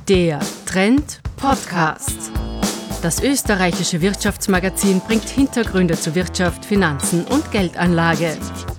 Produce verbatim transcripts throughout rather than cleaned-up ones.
Der Trend Podcast. Das österreichische Wirtschaftsmagazin bringt Hintergründe zu Wirtschaft, Finanzen und Geldanlage.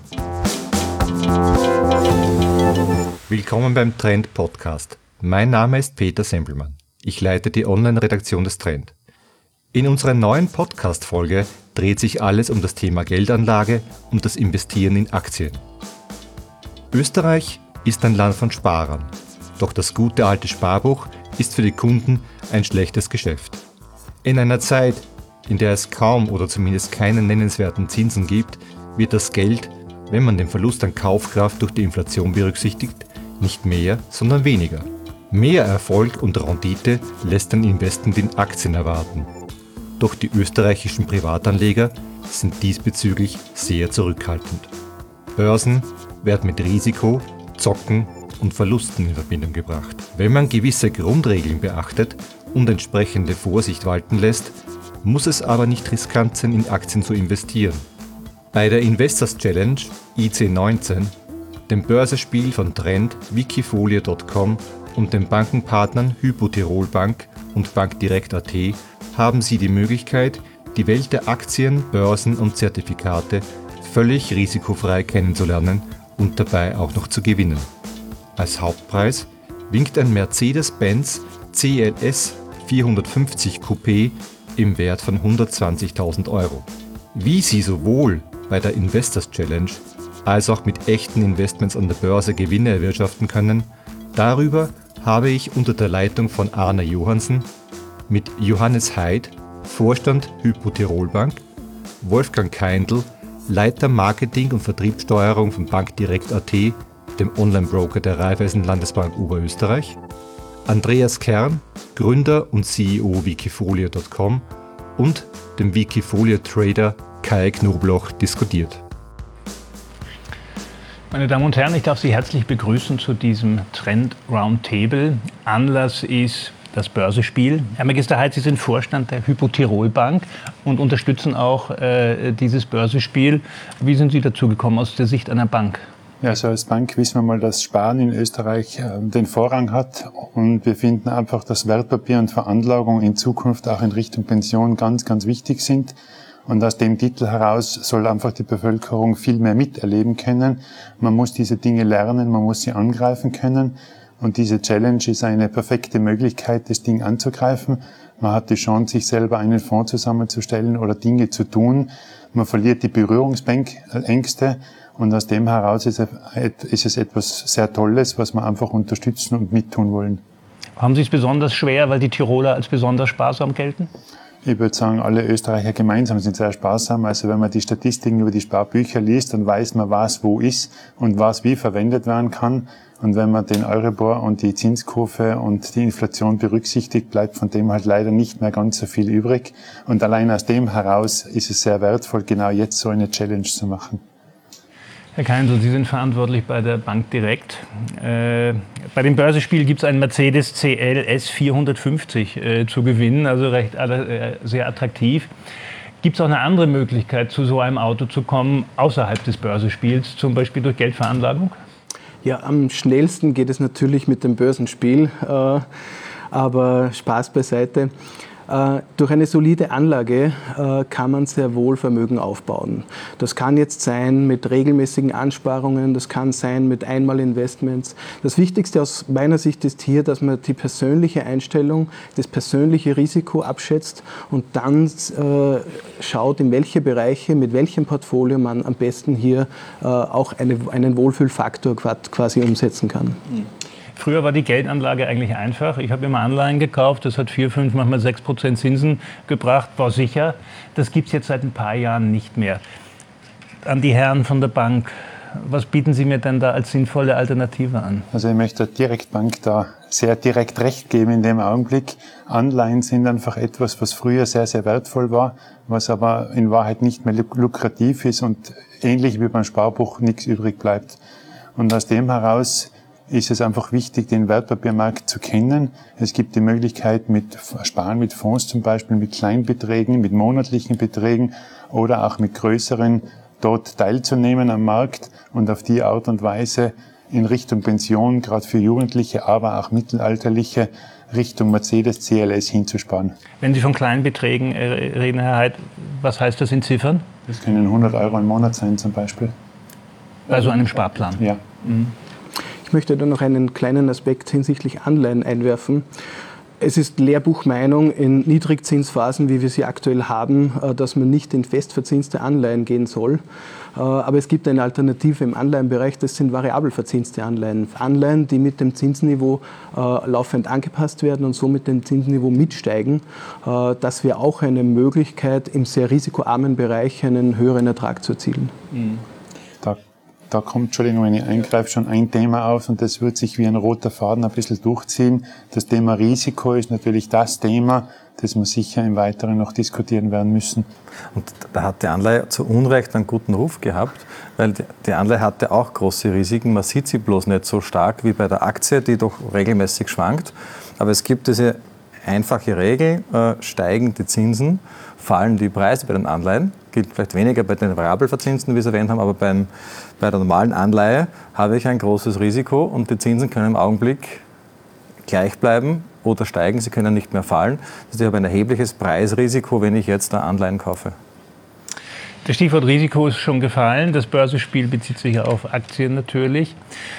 Willkommen beim Trend Podcast. Mein Name ist Peter Sempelmann. Ich leite die Online-Redaktion des Trend. In unserer neuen Podcast-Folge dreht sich alles um das Thema Geldanlage und das Investieren in Aktien. Österreich ist ein Land von Sparern. Doch das gute alte Sparbuch ist für die Kunden ein schlechtes Geschäft. In einer Zeit, in der es kaum oder zumindest keine nennenswerten Zinsen gibt, wird das Geld, wenn man den Verlust an Kaufkraft durch die Inflation berücksichtigt, nicht mehr, sondern weniger. Mehr Erfolg und Rendite lässt ein Investment in Aktien erwarten. Doch die österreichischen Privatanleger sind diesbezüglich sehr zurückhaltend. Börsen werden mit Risiko, Zocken und Verlusten in Verbindung gebracht. Wenn man gewisse Grundregeln beachtet und entsprechende Vorsicht walten lässt, muss es aber nicht riskant sein, in Aktien zu investieren. Bei der Investors Challenge I C neunzehn, dem Börsenspiel von Trend, Wikifolio Punkt com und den Bankenpartnern Hypo Tirol Bank und Bankdirekt Punkt at haben Sie die Möglichkeit, die Welt der Aktien, Börsen und Zertifikate völlig risikofrei kennenzulernen und dabei auch noch zu gewinnen. Als Hauptpreis winkt ein Mercedes-Benz C L S vierhundertfünfzig Coupé im Wert von hundertzwanzigtausend Euro. Wie Sie sowohl bei der Investors Challenge als auch mit echten Investments an der Börse Gewinne erwirtschaften können, darüber habe ich unter der Leitung von Arne Johansen mit Johannes Heid, Vorstand Hypo Tirol Bank, Wolfgang Keindl, Leiter Marketing und Vertriebssteuerung von Bankdirekt Punkt at, dem Online-Broker der Raiffeisen Landesbank Oberösterreich, Andreas Kern, Gründer und C E O Wikifolio Punkt com und dem Wikifolio-Trader Kai Knobloch diskutiert. Meine Damen und Herren, ich darf Sie herzlich begrüßen zu diesem Trend Roundtable. Anlass ist das Börsenspiel. Herr Magister Heid, Sie sind Vorstand der Hypo Tirol Bank und unterstützen auch äh, dieses Börsenspiel. Wie sind Sie dazu gekommen aus der Sicht einer Bank? Ja, also als Bank wissen wir mal, dass Sparen in Österreich äh, den Vorrang hat und wir finden einfach, dass Wertpapier und Veranlagung in Zukunft auch in Richtung Pension ganz, ganz wichtig sind. Und aus dem Titel heraus soll einfach die Bevölkerung viel mehr miterleben können. Man muss diese Dinge lernen, man muss sie angreifen können. Und diese Challenge ist eine perfekte Möglichkeit, das Ding anzugreifen. Man hat die Chance, sich selber einen Fonds zusammenzustellen oder Dinge zu tun. Man verliert die Berührungsängste. Und aus dem heraus ist es etwas sehr Tolles, was wir einfach unterstützen und mittun wollen. Haben Sie es besonders schwer, weil die Tiroler als besonders sparsam gelten? Ich würde sagen, alle Österreicher gemeinsam sind sehr sparsam. Also wenn man die Statistiken über die Sparbücher liest, dann weiß man, was wo ist und was wie verwendet werden kann. Und wenn man den Euribor und die Zinskurve und die Inflation berücksichtigt, bleibt von dem halt leider nicht mehr ganz so viel übrig. Und allein aus dem heraus ist es sehr wertvoll, genau jetzt so eine Challenge zu machen. Herr Keindl, Sie sind verantwortlich bei der Bankdirekt. Äh, bei dem Börsenspiel gibt es einen Mercedes C L S vierhundertfünfzig äh, zu gewinnen, also recht äh, sehr attraktiv. Gibt es auch eine andere Möglichkeit, zu so einem Auto zu kommen, außerhalb des Börsenspiels, zum Beispiel durch Geldveranlagung? Ja, am schnellsten geht es natürlich mit dem Börsenspiel, äh, aber Spaß beiseite. Äh, durch eine solide Anlage äh, kann man sehr wohl Vermögen aufbauen. Das kann jetzt sein mit regelmäßigen Ansparungen, das kann sein mit Einmalinvestments. Das Wichtigste aus meiner Sicht ist hier, dass man die persönliche Einstellung, das persönliche Risiko abschätzt und dann äh, schaut, in welche Bereiche, mit welchem Portfolio man am besten hier äh, auch eine, einen Wohlfühlfaktor quasi umsetzen kann. Mhm. Früher war die Geldanlage eigentlich einfach. Ich habe immer Anleihen gekauft, das hat vier, fünf, manchmal sechs Prozent Zinsen gebracht, war sicher. Das gibt es jetzt seit ein paar Jahren nicht mehr. An die Herren von der Bank, was bieten Sie mir denn da als sinnvolle Alternative an? Also ich möchte der Direktbank da sehr direkt recht geben in dem Augenblick. Anleihen sind einfach etwas, was früher sehr, sehr wertvoll war, was aber in Wahrheit nicht mehr lukrativ ist und ähnlich wie beim Sparbuch nichts übrig bleibt. Und aus dem heraus ist es einfach wichtig, den Wertpapiermarkt zu kennen. Es gibt die Möglichkeit mit Sparen mit Fonds zum Beispiel, mit Kleinbeträgen, mit monatlichen Beträgen oder auch mit größeren dort teilzunehmen am Markt und auf die Art und Weise in Richtung Pension, gerade für Jugendliche, aber auch Mittelalterliche, Richtung Mercedes C L S hinzusparen. Wenn Sie von kleinen Beträgen reden, Herr Heid, was heißt das in Ziffern? Das können hundert Euro im Monat sein zum Beispiel. Also einem Sparplan? Ja. Mhm. Ich möchte da noch einen kleinen Aspekt hinsichtlich Anleihen einwerfen. Es ist Lehrbuchmeinung in Niedrigzinsphasen, wie wir sie aktuell haben, dass man nicht in festverzinste Anleihen gehen soll. Aber es gibt eine Alternative im Anleihenbereich, das sind variabel verzinste Anleihen. Anleihen, die mit dem Zinsniveau laufend angepasst werden und so mit dem Zinsniveau mitsteigen. Das wäre auch eine Möglichkeit, im sehr risikoarmen Bereich einen höheren Ertrag zu erzielen. Mhm. Da Da kommt, Entschuldigung, wenn ich eingreife, schon ein Thema auf und das wird sich wie ein roter Faden ein bisschen durchziehen. Das Thema Risiko ist natürlich das Thema, das wir sicher im Weiteren noch diskutieren werden müssen. Und da hat die Anleihe zu Unrecht einen guten Ruf gehabt, weil die Anleihe hatte auch große Risiken. Man sieht sie bloß nicht so stark wie bei der Aktie, die doch regelmäßig schwankt. Aber es gibt diese einfache Regel, äh, steigen die Zinsen, fallen die Preise bei den Anleihen. Gilt vielleicht weniger bei den Variabelverzinsten, wie Sie erwähnt haben, aber beim, bei der normalen Anleihe habe ich ein großes Risiko und die Zinsen können im Augenblick gleich bleiben oder steigen, sie können nicht mehr fallen. Das heißt, ich habe ein erhebliches Preisrisiko, wenn ich jetzt da Anleihen kaufe. Das Stichwort Risiko ist schon gefallen. Das Börsenspiel bezieht sich ja auf Aktien natürlich.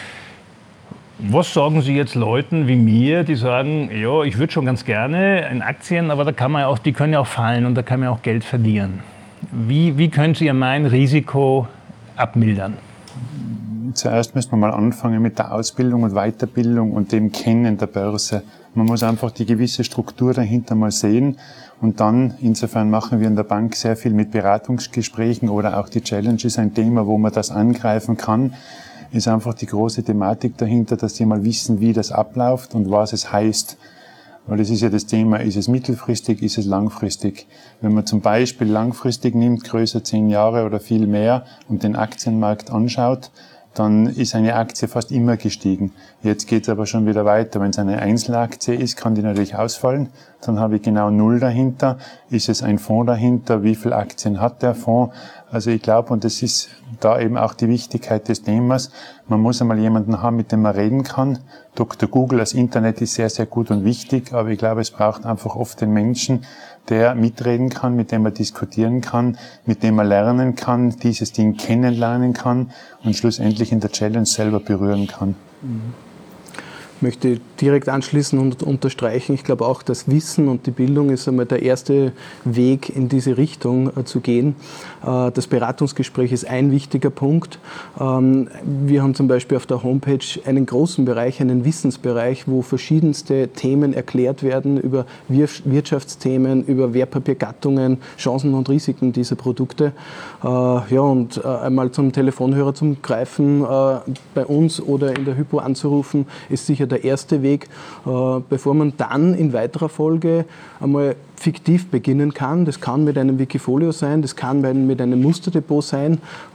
Was sagen Sie jetzt Leuten wie mir, die sagen, ja, ich würde schon ganz gerne in Aktien, aber da kann man ja auch, die können ja auch fallen und da kann man ja auch Geld verlieren. Wie, wie können Sie mein Risiko abmildern? Zuerst müssen wir mal anfangen mit der Ausbildung und Weiterbildung und dem Kennen der Börse. Man muss einfach die gewisse Struktur dahinter mal sehen und dann, insofern machen wir in der Bank sehr viel mit Beratungsgesprächen oder auch die Challenge ist ein Thema, wo man das angreifen kann, ist einfach die große Thematik dahinter, dass sie mal wissen, wie das abläuft und was es heißt. Weil das ist ja das Thema, ist es mittelfristig, ist es langfristig. Wenn man zum Beispiel langfristig nimmt, größer zehn Jahre oder viel mehr und den Aktienmarkt anschaut, dann ist eine Aktie fast immer gestiegen. Jetzt geht es aber schon wieder weiter. Wenn es eine Einzelaktie ist, kann die natürlich ausfallen. Dann habe ich genau null dahinter. Ist es ein Fonds dahinter? Wie viele Aktien hat der Fonds? Also ich glaube, und das ist da eben auch die Wichtigkeit des Themas, man muss einmal jemanden haben, mit dem man reden kann. Doktor Google, das Internet ist sehr, sehr gut und wichtig, aber ich glaube, es braucht einfach oft den Menschen, der mitreden kann, mit dem man diskutieren kann, mit dem man lernen kann, dieses Ding kennenlernen kann und schlussendlich in der Challenge selber berühren kann. Ich möchte direkt anschließen und unterstreichen, ich glaube auch, das Wissen und die Bildung ist einmal der erste Weg in diese Richtung äh, zu gehen. Äh, das Beratungsgespräch ist ein wichtiger Punkt. Ähm, wir haben zum Beispiel auf der Homepage einen großen Bereich, einen Wissensbereich, wo verschiedenste Themen erklärt werden über Wir- Wirtschaftsthemen, über Wertpapiergattungen, Chancen und Risiken dieser Produkte. Äh, ja, und äh, einmal zum Telefonhörer zum Greifen äh, bei uns oder in der Hypo anzurufen, ist sicher der erste Weg, bevor man dann in weiterer Folge einmal fiktiv beginnen kann. Das kann mit einem Wikifolio sein, das kann mit einem Musterdepot sein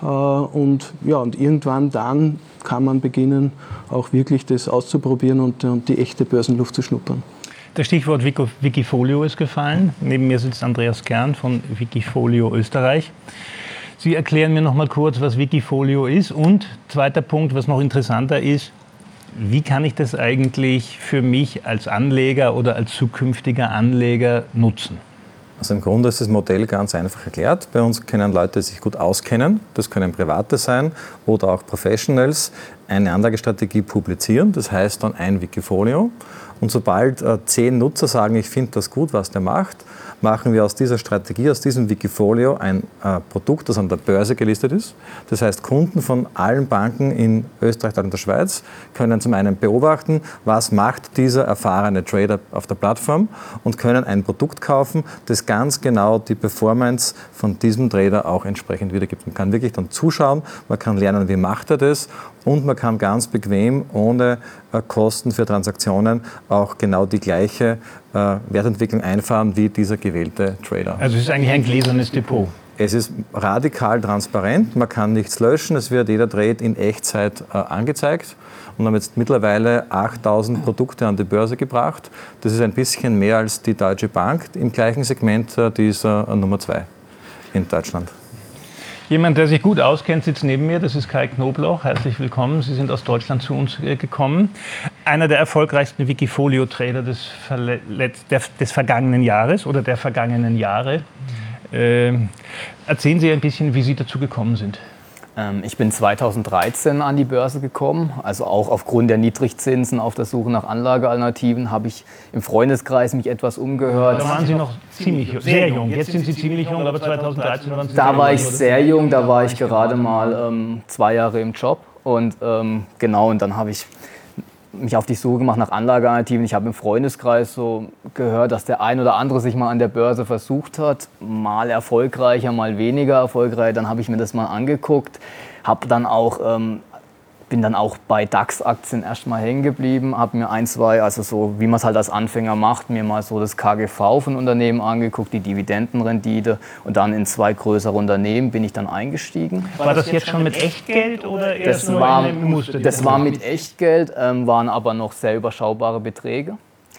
und, ja, und irgendwann dann kann man beginnen, auch wirklich das auszuprobieren und, und die echte Börsenluft zu schnuppern. Das Stichwort Wikifolio ist gefallen. Neben mir sitzt Andreas Kern von Wikifolio Österreich. Sie erklären mir noch mal kurz, was Wikifolio ist und zweiter Punkt, was noch interessanter ist, wie kann ich das eigentlich für mich als Anleger oder als zukünftiger Anleger nutzen? Also im Grunde ist das Modell ganz einfach erklärt. Bei uns können Leute, die sich gut auskennen, das können Private sein oder auch Professionals, eine Anlagestrategie publizieren. Das heißt dann ein Wikifolio. Und sobald äh, zehn Nutzer sagen, ich finde das gut, was der macht, machen wir aus dieser Strategie, aus diesem Wikifolio ein äh, Produkt, das an der Börse gelistet ist. Das heißt, Kunden von allen Banken in Österreich und der Schweiz können zum einen beobachten, was macht dieser erfahrene Trader auf der Plattform und können ein Produkt kaufen, das ganz genau die Performance von diesem Trader auch entsprechend wiedergibt. Man kann wirklich dann zuschauen, man kann lernen, wie macht er das und man kann ganz bequem, ohne äh, Kosten für Transaktionen, auch genau die gleiche äh, Wertentwicklung einfahren wie dieser gewählte Trader. Also es ist eigentlich ein gläsernes Depot. Es ist radikal transparent, man kann nichts löschen, es wird jeder Trade in Echtzeit äh, angezeigt und wir haben jetzt mittlerweile achttausend Produkte an die Börse gebracht. Das ist ein bisschen mehr als die Deutsche Bank im gleichen Segment, äh, die ist äh, Nummer zwei in Deutschland. Jemand, der sich gut auskennt, sitzt neben mir. Das ist Kai Knobloch. Herzlich willkommen. Sie sind aus Deutschland zu uns gekommen. Einer der erfolgreichsten Wikifolio-Trader des, des vergangenen Jahres oder der vergangenen Jahre. Äh, erzählen Sie ein bisschen, wie Sie dazu gekommen sind. Ich bin zweitausenddreizehn an die Börse gekommen, also auch aufgrund der Niedrigzinsen auf der Suche nach Anlagealternativen habe ich im Freundeskreis mich etwas umgehört. Da waren Sie noch ziemlich sehr jung, jetzt sind Sie ziemlich jung, aber zweitausenddreizehn waren Sie sehr jung. Da war ich sehr jung, da war ich gerade mal ähm, zwei Jahre im Job und ähm, genau, und dann habe ich mich auf die Suche gemacht nach Anlagealternativen. Ich habe im Freundeskreis so gehört, dass der ein oder andere sich mal an der Börse versucht hat. Mal erfolgreicher, mal weniger erfolgreich. Dann habe ich mir das mal angeguckt. Habe dann auch, ähm, bin dann auch bei DAX-Aktien erstmal hängen geblieben. Habe mir ein, zwei, also so wie man es halt als Anfänger macht, mir mal so das K G V von Unternehmen angeguckt, die Dividendenrendite. Und dann in zwei größere Unternehmen bin ich dann eingestiegen. War das jetzt schon mit Echtgeld oder erst das nur war, in Muster? Das war mit Echtgeld, ähm, waren aber noch sehr überschaubare Beträge.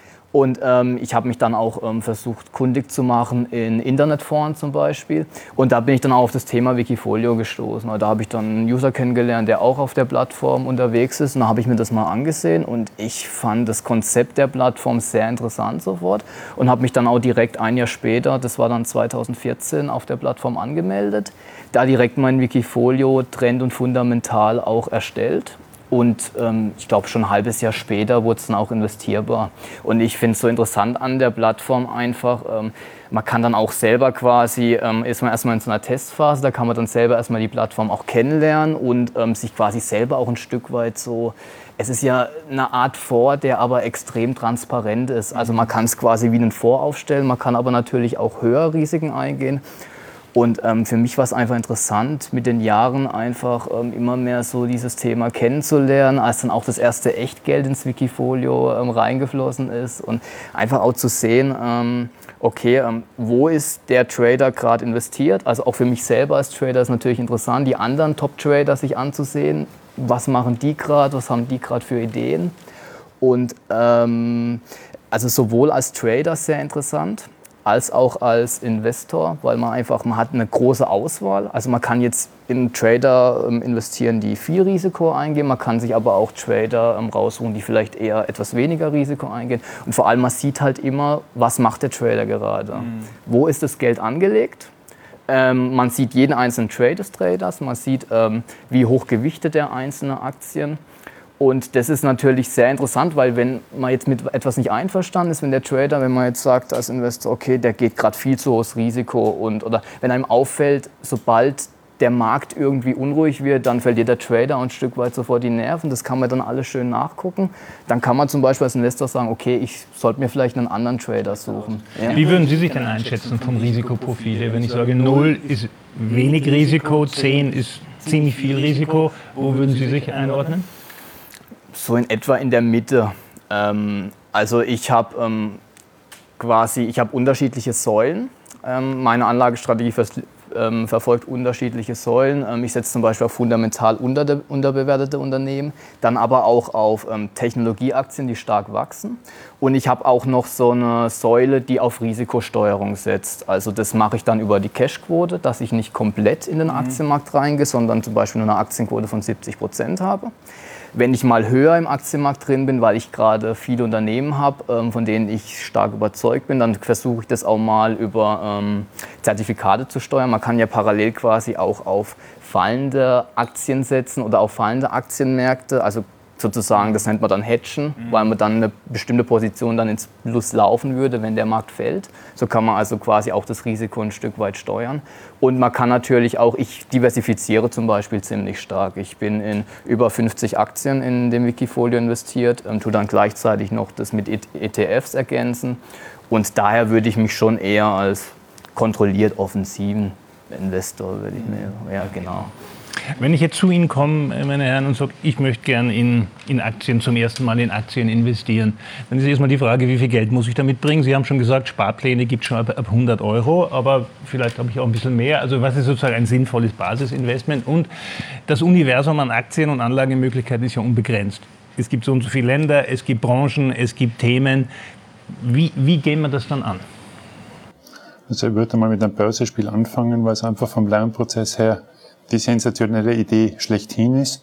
Und ähm, ich habe mich dann auch ähm, versucht, kundig zu machen in Internetforen zum Beispiel. Und da bin ich dann auch auf das Thema Wikifolio gestoßen. Da habe ich dann einen User kennengelernt, der auch auf der Plattform unterwegs ist. Und da habe ich mir das mal angesehen und ich fand das Konzept der Plattform sehr interessant sofort. Und habe mich dann auch direkt ein Jahr später, das war dann zweitausendvierzehn, auf der Plattform angemeldet. Da direkt mein Wikifolio Trend und Fundamental auch erstellt. Und ähm, ich glaube, schon ein halbes Jahr später wurde es dann auch investierbar. Und ich finde es so interessant an der Plattform einfach, ähm, man kann dann auch selber quasi, ähm, ist man erstmal in so einer Testphase, da kann man dann selber erstmal die Plattform auch kennenlernen und ähm, sich quasi selber auch ein Stück weit so, es ist ja eine Art Fonds, der aber extrem transparent ist. Also man kann es quasi wie einen Fonds aufstellen, man kann aber natürlich auch höher Risiken eingehen. Und ähm, für mich war es einfach interessant, mit den Jahren einfach ähm, immer mehr so dieses Thema kennenzulernen, als dann auch das erste Echtgeld ins Wikifolio ähm, reingeflossen ist und einfach auch zu sehen, ähm, okay, ähm, wo ist der Trader gerade investiert? Also auch für mich selber als Trader ist natürlich interessant, die anderen Top-Trader sich anzusehen. Was machen die gerade? Was haben die gerade für Ideen? Und ähm, also sowohl als Trader sehr interessant, als auch als Investor, weil man einfach, man hat eine große Auswahl. Also man kann jetzt in Trader ähm, investieren, die viel Risiko eingehen, man kann sich aber auch Trader ähm, raussuchen, die vielleicht eher etwas weniger Risiko eingehen. Und vor allem, man sieht halt immer, was macht der Trader gerade? Mhm. Wo ist das Geld angelegt? Ähm, man sieht jeden einzelnen Trade des Traders, man sieht, ähm, wie hoch gewichtet der einzelne Aktien. Und das ist natürlich sehr interessant, weil wenn man jetzt mit etwas nicht einverstanden ist, wenn der Trader, wenn man jetzt sagt als Investor, okay, der geht gerade viel zu hohes Risiko und oder wenn einem auffällt, sobald der Markt irgendwie unruhig wird, dann verliert der Trader ein Stück weit sofort die Nerven. Das kann man dann alles schön nachgucken. Dann kann man zum Beispiel als Investor sagen, okay, ich sollte mir vielleicht einen anderen Trader suchen. Ja. Wie würden Sie sich denn einschätzen vom Risikoprofil? Wenn ich sage, null ist wenig Risiko, zehn ist ziemlich viel Risiko, wo würden Sie sich einordnen? So in etwa in der Mitte. Ähm, also ich habe ähm, quasi, ich habe unterschiedliche Säulen. Ähm, meine Anlagestrategie vers- ähm, verfolgt unterschiedliche Säulen. Ähm, ich setze zum Beispiel auf fundamental unter- unterbewertete Unternehmen, dann aber auch auf ähm, Technologieaktien, die stark wachsen. Und ich habe auch noch so eine Säule, die auf Risikosteuerung setzt. Also das mache ich dann über die Cashquote, dass ich nicht komplett in den Aktienmarkt reingehe, sondern zum Beispiel nur eine Aktienquote von siebzig Prozent habe. Wenn ich mal höher im Aktienmarkt drin bin, weil ich gerade viele Unternehmen habe, von denen ich stark überzeugt bin, dann versuche ich das auch mal über ähm, Zertifikate zu steuern. Man kann ja parallel quasi auch auf fallende Aktien setzen oder auf fallende Aktienmärkte, also sozusagen, das nennt man dann Hedgen, mhm. weil man dann eine bestimmte Position dann ins Plus laufen würde, wenn der Markt fällt. So kann man also quasi auch das Risiko ein Stück weit steuern. Und man kann natürlich auch, ich diversifiziere zum Beispiel ziemlich stark. Ich bin in über fünfzig Aktien in dem Wikifolio investiert, ähm, tue dann gleichzeitig noch das mit E T Fs ergänzen. Und daher würde ich mich schon eher als kontrolliert offensiven Investor, würde ich mir, ja genau. Wenn ich jetzt zu Ihnen komme, meine Herren, und sage, ich möchte gerne in, in Aktien, zum ersten Mal in Aktien investieren, dann ist erstmal die Frage, wie viel Geld muss ich da mitbringen? Sie haben schon gesagt, Sparpläne gibt es schon ab, ab hundert Euro, aber vielleicht habe ich auch ein bisschen mehr. Also was ist sozusagen ein sinnvolles Basisinvestment? Und das Universum an Aktien und Anlagemöglichkeiten ist ja unbegrenzt. Es gibt so und so viele Länder, es gibt Branchen, es gibt Themen. Wie, wie gehen wir das dann an? Also ich würde mal mit einem Börsenspiel anfangen, weil es einfach vom Lernprozess her die sensationelle Idee schlechthin ist.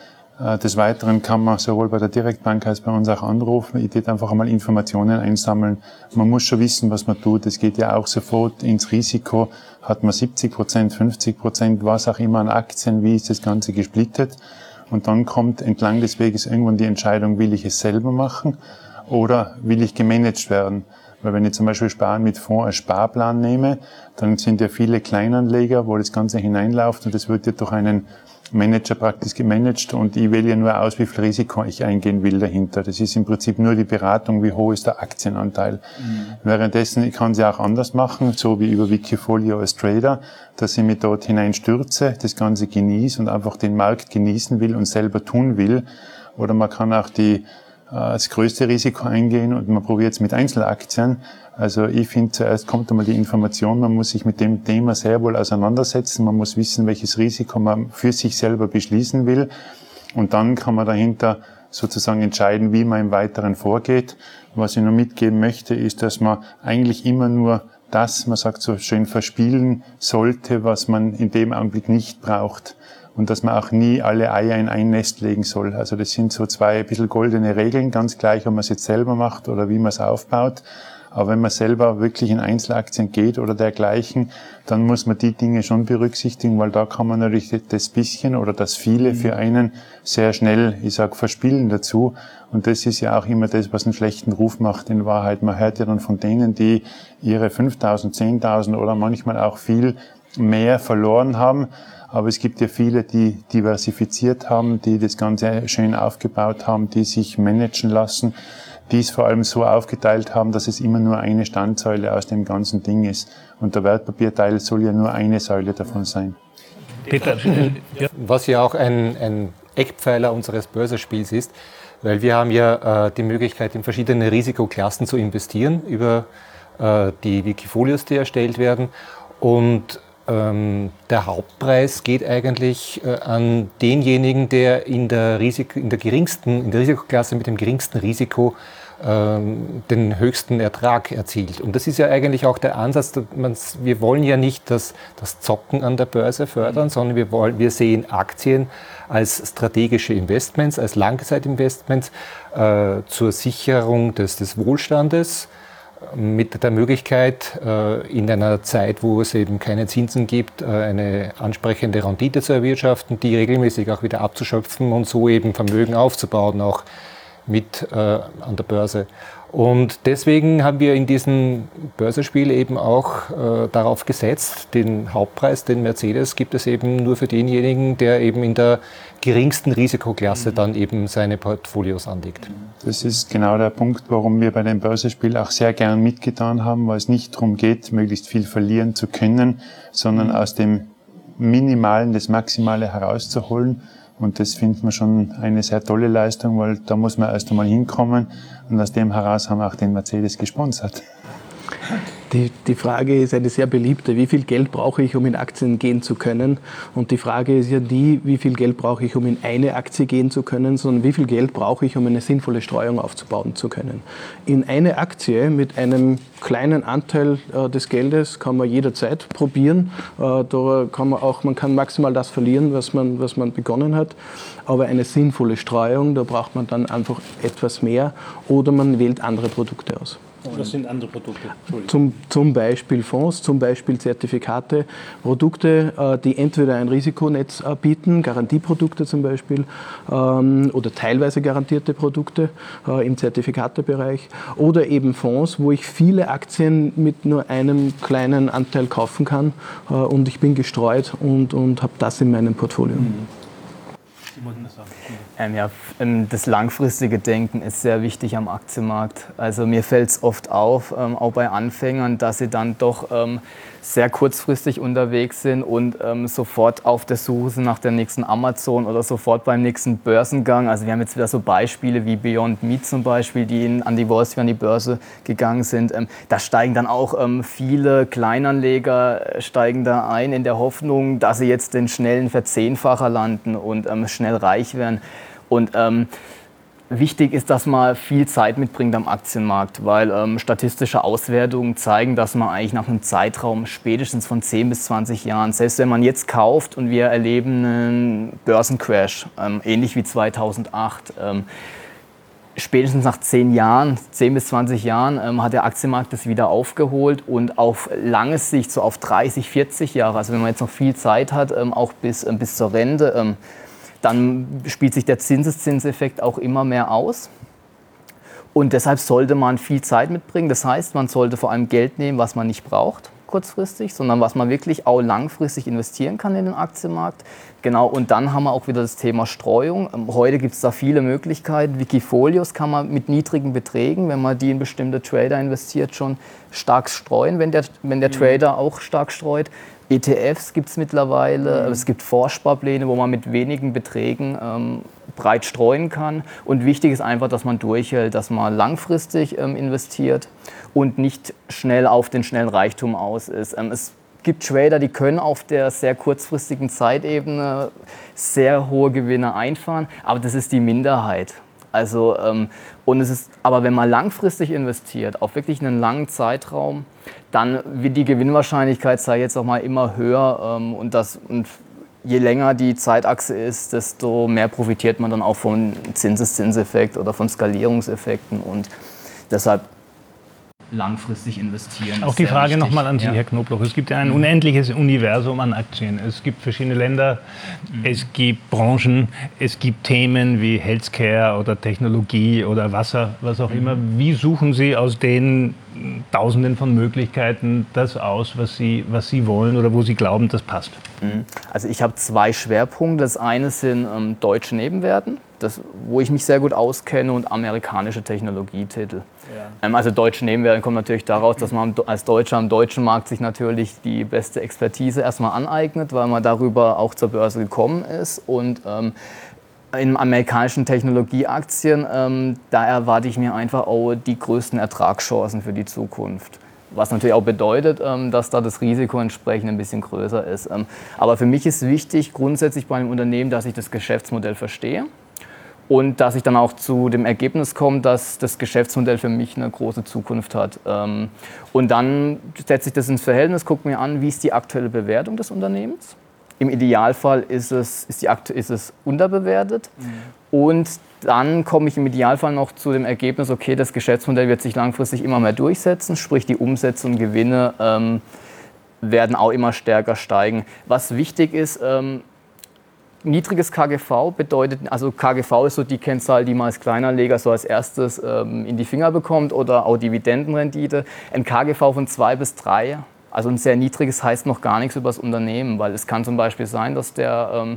Des Weiteren kann man sowohl bei der Direktbank als bei uns auch anrufen. Ich würde einfach einmal Informationen einsammeln. Man muss schon wissen, was man tut. Es geht ja auch sofort ins Risiko. Hat man siebzig Prozent, fünfzig Prozent, was auch immer an Aktien, wie ist das Ganze gesplittet? Und dann kommt entlang des Weges irgendwann die Entscheidung, will ich es selber machen oder will ich gemanagt werden? Weil wenn ich zum Beispiel Sparen mit Fonds als Sparplan nehme, dann sind ja viele Kleinanleger, wo das Ganze hineinläuft und das wird ja durch einen Manager praktisch gemanagt und ich wähle ja nur aus, wie viel Risiko ich eingehen will dahinter. Das ist im Prinzip nur die Beratung, wie hoch ist der Aktienanteil. Mhm. Währenddessen, ich kann es ja auch anders machen, so wie über Wikifolio als Trader, dass ich mich dort hineinstürze, das Ganze genieße und einfach den Markt genießen will und selber tun will. Oder man kann auch die, das größte Risiko eingehen und man probiert es mit Einzelaktien. Also ich finde, zuerst kommt einmal die Information, man muss sich mit dem Thema sehr wohl auseinandersetzen, man muss wissen, welches Risiko man für sich selber beschließen will und dann kann man dahinter sozusagen entscheiden, wie man im Weiteren vorgeht. Was ich noch mitgeben möchte, ist, dass man eigentlich immer nur das, man sagt so schön, verspielen sollte, was man in dem Augenblick nicht braucht. Und dass man auch nie alle Eier in ein Nest legen soll. Also das sind so zwei ein bisschen goldene Regeln, ganz gleich, ob man es jetzt selber macht oder wie man es aufbaut. Aber wenn man selber wirklich in Einzelaktien geht oder dergleichen, dann muss man die Dinge schon berücksichtigen, weil da kann man natürlich das bisschen oder das viele für einen sehr schnell, ich sag, verspielen dazu. Und das ist ja auch immer das, was einen schlechten Ruf macht in Wahrheit. Man hört ja dann von denen, die ihre fünftausend, zehntausend oder manchmal auch viel mehr verloren haben. Aber es gibt ja viele, die diversifiziert haben, die das Ganze schön aufgebaut haben, die sich managen lassen, die es vor allem so aufgeteilt haben, dass es immer nur eine Standsäule aus dem ganzen Ding ist. Und der Wertpapierteil soll ja nur eine Säule davon sein. Peter, was ja auch ein, ein Eckpfeiler unseres Börsenspiels ist, weil wir haben ja äh, die Möglichkeit, in verschiedene Risikoklassen zu investieren über äh, die Wikifolios, die erstellt werden. Und Ähm, der Hauptpreis geht eigentlich äh, an denjenigen, der in der, Risiko, in der geringsten, in der Risikoklasse mit dem geringsten Risiko ähm, den höchsten Ertrag erzielt. Und das ist ja eigentlich auch der Ansatz, dass wir wollen ja nicht das, das Zocken an der Börse fördern, sondern wir, wollen, wir sehen Aktien als strategische Investments, als Langzeitinvestments äh, zur Sicherung des, des Wohlstandes, mit der Möglichkeit, in einer Zeit, wo es eben keine Zinsen gibt, eine ansprechende Rendite zu erwirtschaften, die regelmäßig auch wieder abzuschöpfen und so eben Vermögen aufzubauen, auch mit äh, an der Börse. Und deswegen haben wir in diesem Börsenspiel eben auch äh, darauf gesetzt, den Hauptpreis, den Mercedes, gibt es eben nur für denjenigen, der eben in der geringsten Risikoklasse dann eben seine Portfolios anlegt. Das ist genau der Punkt, warum wir bei dem Börsenspiel auch sehr gern mitgetan haben, weil es nicht darum geht, möglichst viel verlieren zu können, sondern aus dem Minimalen das Maximale herauszuholen. Und das finden wir schon eine sehr tolle Leistung, weil da muss man erst einmal hinkommen. Und aus dem heraus haben wir auch den Mercedes gesponsert. Die, die Frage ist eine sehr beliebte. Wie viel Geld brauche ich, um in Aktien gehen zu können? Und die Frage ist ja nie, wie viel Geld brauche ich, um in eine Aktie gehen zu können, sondern wie viel Geld brauche ich, um eine sinnvolle Streuung aufzubauen zu können. In eine Aktie mit einem kleinen Anteil äh, des Geldes kann man jederzeit probieren. Äh, da kann man auch, man kann maximal das verlieren, was man, was man begonnen hat. Aber eine sinnvolle Streuung, da braucht man dann einfach etwas mehr oder man wählt andere Produkte aus. Das sind andere Produkte? Zum, zum Beispiel Fonds, zum Beispiel Zertifikate, Produkte, äh, die entweder ein Risikonetz äh, bieten, Garantieprodukte zum Beispiel, ähm, oder teilweise garantierte Produkte äh, im Zertifikatebereich, oder eben Fonds, wo ich viele Aktien mit nur einem kleinen Anteil kaufen kann äh, und ich bin gestreut und, und habe das in meinem Portfolio. Mhm. Ähm, ja, das langfristige Denken ist sehr wichtig am Aktienmarkt. Also mir fällt es oft auf, ähm, auch bei Anfängern, dass sie dann doch ähm, sehr kurzfristig unterwegs sind und ähm, sofort auf der Suche sind nach der nächsten Amazon oder sofort beim nächsten Börsengang. Also wir haben jetzt wieder so Beispiele wie Beyond Meat zum Beispiel, die in, an die Wall Street, an die Börse gegangen sind. Ähm, da steigen dann auch ähm, viele Kleinanleger steigen da ein in der Hoffnung, dass sie jetzt den schnellen Verzehnfacher landen und ähm, schnell reich werden. Und ähm, Wichtig ist, dass man viel Zeit mitbringt am Aktienmarkt, weil ähm, statistische Auswertungen zeigen, dass man eigentlich nach einem Zeitraum spätestens von zehn bis zwanzig Jahren, selbst wenn man jetzt kauft und wir erleben einen Börsencrash, ähm, ähnlich wie zweitausendacht, ähm, spätestens nach zehn Jahren, zehn bis zwanzig Jahren ähm, hat der Aktienmarkt das wieder aufgeholt und auf lange Sicht, so auf dreißig, vierzig Jahre, also wenn man jetzt noch viel Zeit hat, ähm, auch bis, ähm, bis zur Rente, ähm, dann spielt sich der Zinseszinseffekt auch immer mehr aus. Und deshalb sollte man viel Zeit mitbringen. Das heißt, man sollte vor allem Geld nehmen, was man nicht braucht, kurzfristig, sondern was man wirklich auch langfristig investieren kann in den Aktienmarkt. Genau, und dann haben wir auch wieder das Thema Streuung. Heute gibt es da viele Möglichkeiten. Wikifolios kann man mit niedrigen Beträgen, wenn man die in bestimmte Trader investiert, schon stark streuen, wenn der, wenn der Trader auch stark streut. E T Fs gibt es mittlerweile, mhm. es gibt Vorsparpläne, wo man mit wenigen Beträgen ähm, breit streuen kann. Und wichtig ist einfach, dass man durchhält, dass man langfristig ähm, investiert und nicht schnell auf den schnellen Reichtum aus ist. Ähm, es gibt Trader, die können auf der sehr kurzfristigen Zeitebene sehr hohe Gewinne einfahren, aber das ist die Minderheit. Also, ähm, und es ist, aber wenn man langfristig investiert, auf wirklich einen langen Zeitraum, dann wird die Gewinnwahrscheinlichkeit, sei jetzt auch mal, immer höher. Ähm, und, das, und je länger die Zeitachse ist, desto mehr profitiert man dann auch vom Zinseszinseffekt oder von Skalierungseffekten. Und deshalb langfristig investieren. Auch die Frage nochmal an Sie, ja. Herr Knobloch. Es gibt ja ein unendliches Universum an Aktien. Es gibt verschiedene Länder, mhm. es gibt Branchen, es gibt Themen wie Healthcare oder Technologie oder Wasser, was auch mhm. immer. Wie suchen Sie aus den Tausenden von Möglichkeiten das aus, was Sie, was Sie wollen oder wo Sie glauben, das passt? Also ich habe zwei Schwerpunkte. Das eine sind ähm, deutsche Nebenwerten, das, wo ich mich sehr gut auskenne, und amerikanische Technologietitel. Ja. Ähm, also deutsche Nebenwerte kommt natürlich daraus, dass man als Deutscher am deutschen Markt sich natürlich die beste Expertise erstmal aneignet, weil man darüber auch zur Börse gekommen ist. Und ähm, in amerikanischen Technologieaktien, ähm, da erwarte ich mir einfach auch die größten Ertragschancen für die Zukunft. Was natürlich auch bedeutet, ähm, dass da das Risiko entsprechend ein bisschen größer ist. Ähm, aber für mich ist wichtig, grundsätzlich bei einem Unternehmen, dass ich das Geschäftsmodell verstehe und dass ich dann auch zu dem Ergebnis komme, dass das Geschäftsmodell für mich eine große Zukunft hat. Ähm, und dann setze ich das ins Verhältnis, gucke mir an, wie ist die aktuelle Bewertung des Unternehmens. Im Idealfall ist es, ist die Akt, ist es unterbewertet. Mhm. Und dann komme ich im Idealfall noch zu dem Ergebnis, okay, das Geschäftsmodell wird sich langfristig immer mehr durchsetzen, sprich die Umsätze und Gewinne ähm, werden auch immer stärker steigen. Was wichtig ist, ähm, niedriges K G V bedeutet, also K G V ist so die Kennzahl, die man als Kleinanleger so als erstes ähm, in die Finger bekommt, oder auch Dividendenrendite. Ein K G V von zwei bis drei. Also ein sehr niedriges heißt noch gar nichts über das Unternehmen, weil es kann zum Beispiel sein, dass der ähm,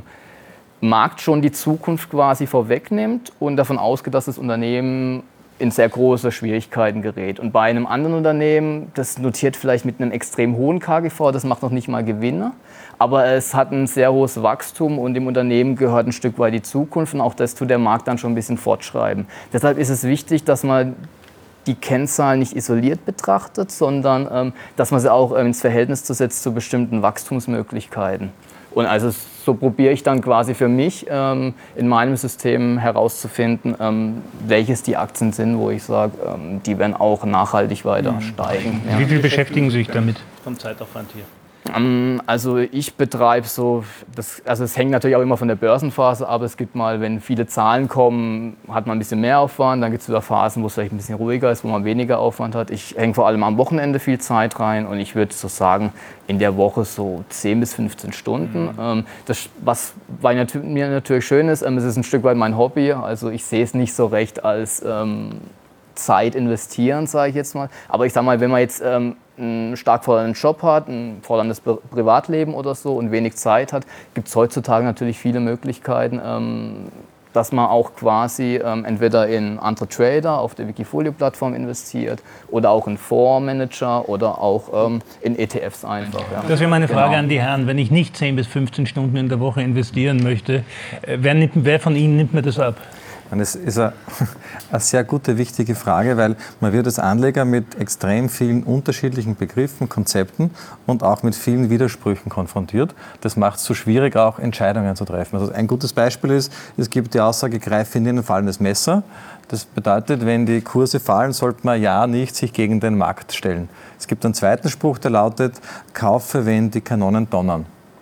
Markt schon die Zukunft quasi vorwegnimmt und davon ausgeht, dass das Unternehmen in sehr große Schwierigkeiten gerät. Und bei einem anderen Unternehmen, das notiert vielleicht mit einem extrem hohen K G V, das macht noch nicht mal Gewinne, aber es hat ein sehr hohes Wachstum und dem Unternehmen gehört ein Stück weit die Zukunft, und auch das tut der Markt dann schon ein bisschen fortschreiben. Deshalb ist es wichtig, dass man die Kennzahlen nicht isoliert betrachtet, sondern ähm, dass man sie auch ähm, ins Verhältnis zu setzt zu bestimmten Wachstumsmöglichkeiten. Und also so probiere ich dann quasi für mich ähm, in meinem System herauszufinden, ähm, welches die Aktien sind, wo ich sage, ähm, die werden auch nachhaltig weiter mhm. steigen. Ja. Wie viel beschäftigen Sie sich damit vom Zeitaufwand hier? Also ich betreibe so, das, also es hängt natürlich auch immer von der Börsenphase ab. Es gibt mal, wenn viele Zahlen kommen, hat man ein bisschen mehr Aufwand. Dann gibt es wieder Phasen, wo es vielleicht ein bisschen ruhiger ist, wo man weniger Aufwand hat. Ich hänge vor allem am Wochenende viel Zeit rein, und ich würde so sagen, in der Woche so zehn bis fünfzehn Stunden. Mhm. Das, was bei mir natürlich schön ist, es ist ein Stück weit mein Hobby. Also ich sehe es nicht so recht als ähm, Zeit investieren, sage ich jetzt mal. Aber ich sage mal, wenn man jetzt ähm, einen stark fordernden Job hat, ein forderndes Privatleben oder so und wenig Zeit hat, gibt es heutzutage natürlich viele Möglichkeiten, ähm, dass man auch quasi ähm, entweder in andere Trader auf der Wikifolio-Plattform investiert oder auch in Fondsmanager oder auch ähm, in E T Fs einfach. Ja. Das wäre meine Frage genau. an die Herren. Wenn ich nicht zehn bis fünfzehn Stunden in der Woche investieren möchte, wer, nimmt, wer von Ihnen nimmt mir das ab? Das ist eine, eine sehr gute, wichtige Frage, weil man wird als Anleger mit extrem vielen unterschiedlichen Begriffen, Konzepten und auch mit vielen Widersprüchen konfrontiert. Das macht es so schwierig, auch Entscheidungen zu treffen. Also ein gutes Beispiel ist, es gibt die Aussage, greife nie ein fallendes Messer. Das bedeutet, wenn die Kurse fallen, sollte man ja nicht sich gegen den Markt stellen. Es gibt einen zweiten Spruch, der lautet, kaufe, wenn die Kanonen donnern.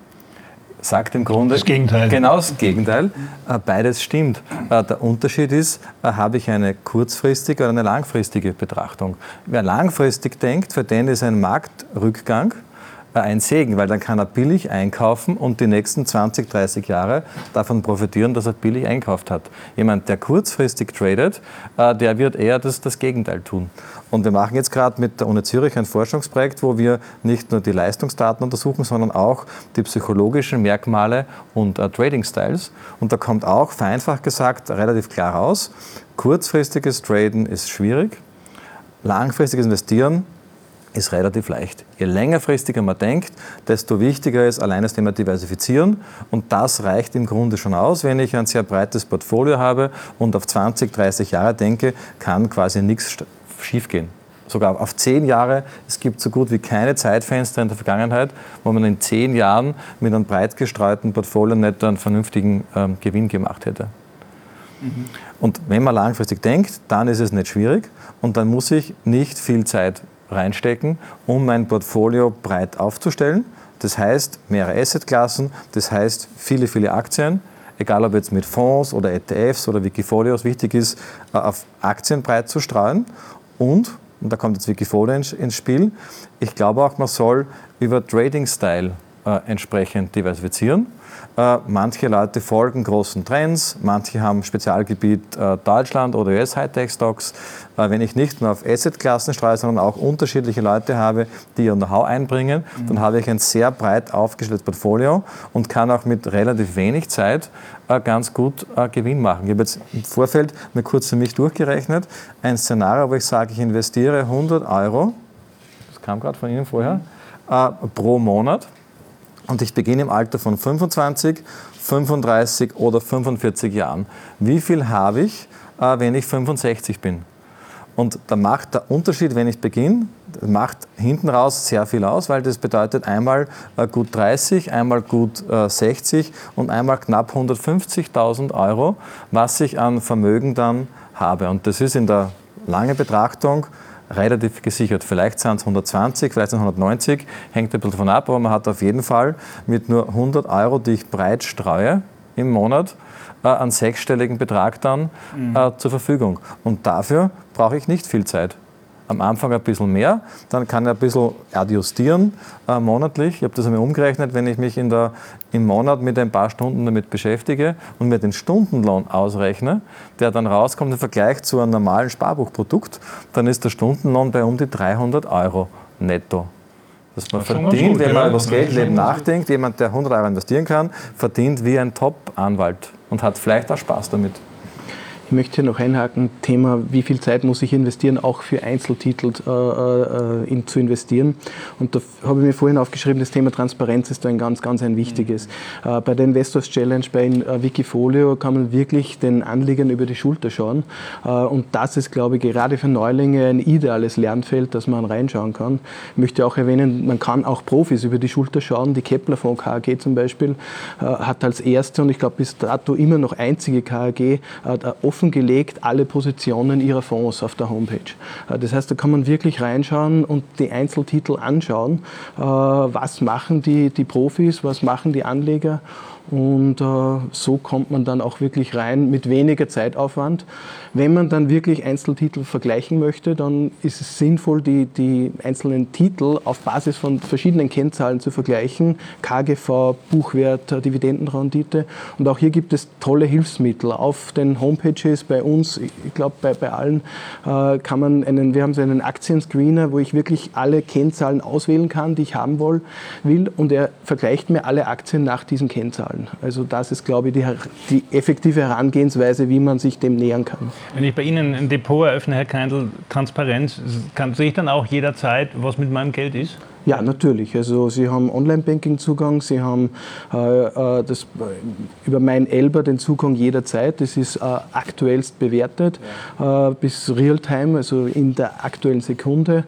Sagt im Grunde das Gegenteil. Genau das Gegenteil. Beides stimmt. Der Unterschied ist, habe ich eine kurzfristige oder eine langfristige Betrachtung. Wer langfristig denkt, für den ist ein Marktrückgang ein Segen, weil dann kann er billig einkaufen und die nächsten zwanzig, dreißig Jahre davon profitieren, dass er billig einkauft hat. Jemand, der kurzfristig tradet, der wird eher das, das Gegenteil tun. Und wir machen jetzt gerade mit der Uni Zürich ein Forschungsprojekt, wo wir nicht nur die Leistungsdaten untersuchen, sondern auch die psychologischen Merkmale und äh, Trading-Styles. Und da kommt auch, vereinfacht gesagt, relativ klar raus, kurzfristiges Traden ist schwierig, langfristiges Investieren ist relativ leicht. Je längerfristiger man denkt, desto wichtiger ist allein das Thema Diversifizieren. Und das reicht im Grunde schon aus. Wenn ich ein sehr breites Portfolio habe und auf zwanzig, dreißig Jahre denke, kann quasi nichts schiefgehen. Sogar auf zehn Jahre. Es gibt so gut wie keine Zeitfenster in der Vergangenheit, wo man in zehn Jahren mit einem breit gestreuten Portfolio nicht einen vernünftigen ähm, Gewinn gemacht hätte. Mhm. Und wenn man langfristig denkt, dann ist es nicht schwierig und dann muss ich nicht viel Zeit reinstecken, um mein Portfolio breit aufzustellen. Das heißt, mehrere Assetklassen, das heißt, viele, viele Aktien, egal ob jetzt mit Fonds oder E T Fs oder Wikifolios, wichtig ist, auf Aktien breit zu streuen. Und, und da kommt jetzt Wikifolio ins Spiel, ich glaube auch, man soll über Trading-Style äh, entsprechend diversifizieren. Äh, manche Leute folgen großen Trends, manche haben Spezialgebiet äh, Deutschland oder U S Hightech-Stocks. Äh, wenn ich nicht nur auf Assetklassen streue, sondern auch unterschiedliche Leute habe, die ihr Know-how einbringen, mhm. dann habe ich ein sehr breit aufgestelltes Portfolio und kann auch mit relativ wenig Zeit äh, ganz gut äh, Gewinn machen. Ich habe jetzt im Vorfeld mir kurz für mich durchgerechnet, ein Szenario, wo ich sage, ich investiere hundert Euro, das kam gerade von Ihnen vorher, äh, pro Monat. Und ich beginne im Alter von fünfundzwanzig, fünfunddreißig oder fünfundvierzig Jahren. Wie viel habe ich, äh, wenn ich fünfundsechzig bin? Und da macht der Unterschied, wenn ich beginne, macht hinten raus sehr viel aus, weil das bedeutet einmal äh, gut dreißig, einmal gut äh, sechzig und einmal knapp hundertfünfzigtausend Euro, was ich an Vermögen dann habe. Und das ist in der langen Betrachtung relativ gesichert. Vielleicht sind es hundertzwanzig, vielleicht sind es hundertneunzig, hängt ein bisschen davon ab, aber man hat auf jeden Fall mit nur hundert Euro, die ich breit streue im Monat, äh, einen sechsstelligen Betrag dann mhm. äh, zur Verfügung. Und dafür brauche ich nicht viel Zeit. Am Anfang ein bisschen mehr, dann kann ich ein bisschen adjustieren äh, monatlich. Ich habe das einmal umgerechnet, wenn ich mich in der, im Monat mit ein paar Stunden damit beschäftige und mir den Stundenlohn ausrechne, der dann rauskommt im Vergleich zu einem normalen Sparbuchprodukt, dann ist der Stundenlohn bei um die dreihundert Euro netto. Dass man das verdient, gut, wenn man ja. über das Geldleben nachdenkt, jemand, der hundert Euro investieren kann, verdient wie ein Top-Anwalt und hat vielleicht auch Spaß damit. Ich möchte hier noch einhaken, Thema, wie viel Zeit muss ich investieren, auch für Einzeltitel äh, äh, in, zu investieren. Und da habe ich mir vorhin aufgeschrieben, das Thema Transparenz ist da ein ganz, ganz ein wichtiges. Mhm. Äh, bei der Investors Challenge, bei äh, Wikifolio kann man wirklich den Anlegern über die Schulter schauen. Äh, und das ist, glaube ich, gerade für Neulinge ein ideales Lernfeld, dass man reinschauen kann. Ich möchte auch erwähnen, man kann auch Profis über die Schulter schauen. Die Kepler Fonds K A G zum Beispiel äh, hat als erste und ich glaube bis dato immer noch einzige K A G äh, offengelegt alle Positionen ihrer Fonds auf der Homepage. Das heißt, da kann man wirklich reinschauen und die Einzeltitel anschauen. Was machen die, die Profis, was machen die Anleger? Und äh, so kommt man dann auch wirklich rein mit weniger Zeitaufwand. Wenn man dann wirklich Einzeltitel vergleichen möchte, dann ist es sinnvoll, die, die einzelnen Titel auf Basis von verschiedenen Kennzahlen zu vergleichen. K G V, Buchwert, Dividendenrendite. Und auch hier gibt es tolle Hilfsmittel. Auf den Homepages bei uns, ich glaube bei, bei allen, äh, kann man einen, wir haben so einen Aktienscreener, wo ich wirklich alle Kennzahlen auswählen kann, die ich haben will. Und er vergleicht mir alle Aktien nach diesen Kennzahlen. zahlen. Also das ist, glaube ich, die, die effektive Herangehensweise, wie man sich dem nähern kann. Wenn ich bei Ihnen ein Depot eröffne, Herr Keindl, Transparenz, kann, sehe ich dann auch jederzeit, was mit meinem Geld ist? Ja, natürlich. Also Sie haben Online-Banking-Zugang, Sie haben äh, das, über mein Elber den Zugang jederzeit. Das ist äh, aktuellst bewertet, ja. äh, bis Realtime, also in der aktuellen Sekunde.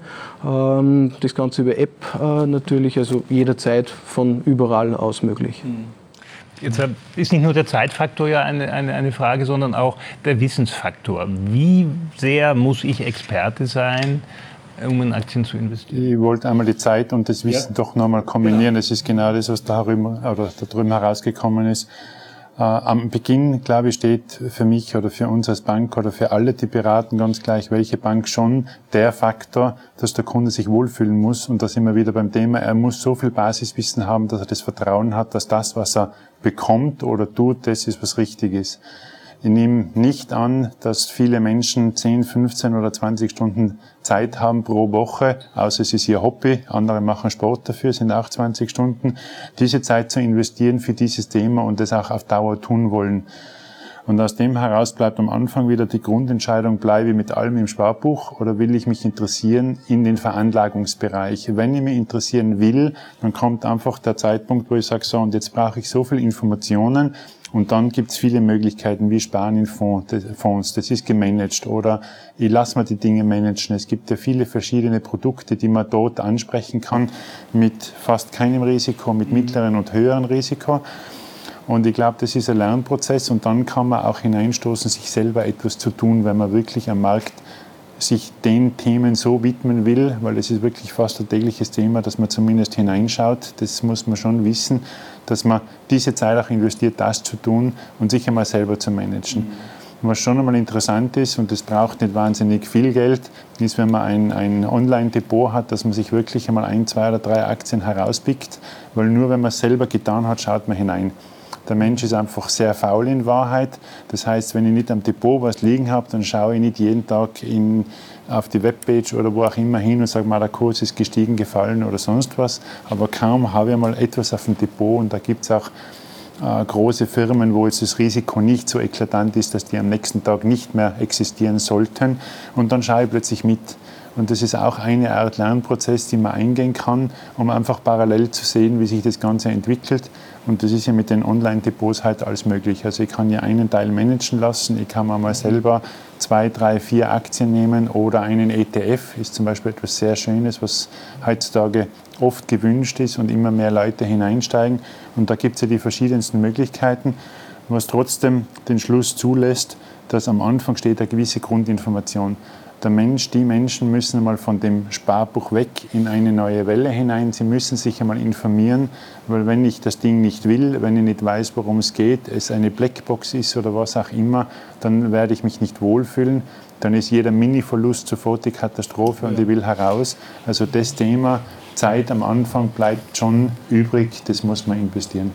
Ähm, das Ganze über App äh, natürlich, also jederzeit von überall aus möglich. Jetzt ist nicht nur der Zeitfaktor ja eine, eine, eine Frage, sondern auch der Wissensfaktor. Wie sehr muss ich Experte sein, um in Aktien zu investieren? Ich wollte einmal die Zeit und das Wissen ja. doch nochmal kombinieren. Das ist genau das, was da drüben, oder da drüben herausgekommen ist. Äh, am Beginn, glaube ich, steht für mich oder für uns als Bank oder für alle, die beraten, ganz gleich, welche Bank schon der Faktor, dass der Kunde sich wohlfühlen muss. Und da sind wir wieder beim Thema, er muss so viel Basiswissen haben, dass er das Vertrauen hat, dass das, was er bekommt oder tut, das ist, was richtig ist. Ich nehme nicht an, dass viele Menschen zehn, fünfzehn oder zwanzig Stunden Zeit haben pro Woche, außer es ist ihr Hobby, andere machen Sport dafür, sind auch zwanzig Stunden, diese Zeit zu investieren für dieses Thema und das auch auf Dauer tun wollen. Und aus dem heraus bleibt am Anfang wieder die Grundentscheidung, bleibe ich mit allem im Sparbuch oder will ich mich interessieren in den Veranlagungsbereich. Wenn ich mich interessieren will, dann kommt einfach der Zeitpunkt, wo ich sage, so, und jetzt brauche ich so viel Informationen. Und dann gibt's viele Möglichkeiten, wie Sparen in Fonds, das ist gemanagt oder ich lasse mir die Dinge managen. Es gibt ja viele verschiedene Produkte, die man dort ansprechen kann, mit fast keinem Risiko, mit mittleren und höheren Risiko. Und ich glaube, das ist ein Lernprozess und dann kann man auch hineinstoßen, sich selber etwas zu tun, wenn man wirklich am Markt sich den Themen so widmen will, weil es ist wirklich fast ein tägliches Thema, dass man zumindest hineinschaut. Das muss man schon wissen, dass man diese Zeit auch investiert, das zu tun und sich einmal selber zu managen. Mhm. Was schon einmal interessant ist, und das braucht nicht wahnsinnig viel Geld, ist, wenn man ein, ein Online-Depot hat, dass man sich wirklich einmal ein, zwei oder drei Aktien herauspickt, weil nur wenn man es selber getan hat, schaut man hinein. Der Mensch ist einfach sehr faul in Wahrheit. Das heißt, wenn ich nicht am Depot was liegen habe, dann schaue ich nicht jeden Tag in, auf die Webpage oder wo auch immer hin und sage mal, der Kurs ist gestiegen, gefallen oder sonst was. Aber kaum habe ich mal etwas auf dem Depot und da gibt es auch äh, große Firmen, wo jetzt das Risiko nicht so eklatant ist, dass die am nächsten Tag nicht mehr existieren sollten. Und dann schaue ich plötzlich mit. Und das ist auch eine Art Lernprozess, den man eingehen kann, um einfach parallel zu sehen, wie sich das Ganze entwickelt. Und das ist ja mit den Online-Depots halt alles möglich. Also ich kann ja einen Teil managen lassen, ich kann mir mal selber zwei, drei, vier Aktien nehmen oder einen E T F, ist zum Beispiel etwas sehr Schönes, was heutzutage oft gewünscht ist und immer mehr Leute hineinsteigen. Und da gibt es ja die verschiedensten Möglichkeiten, was trotzdem den Schluss zulässt, dass am Anfang steht eine gewisse Grundinformation. Der Mensch, die Menschen müssen einmal von dem Sparbuch weg in eine neue Welle hinein. Sie müssen sich einmal informieren, weil wenn ich das Ding nicht will, wenn ich nicht weiß, worum es geht, es eine Blackbox ist oder was auch immer, dann werde ich mich nicht wohlfühlen. Dann ist jeder Mini-Verlust sofort die Katastrophe und ich will heraus. Also das Thema Zeit am Anfang bleibt schon übrig, das muss man investieren.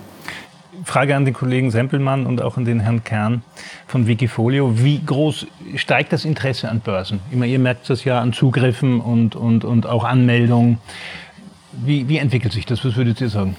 Frage an den Kollegen Sempelmann und auch an den Herrn Kern von Wikifolio. Wie groß steigt das Interesse an Börsen? Immer, ihr merkt das ja an Zugriffen und, und, und auch Anmeldungen. Wie, wie entwickelt sich das? Was würdet ihr sagen?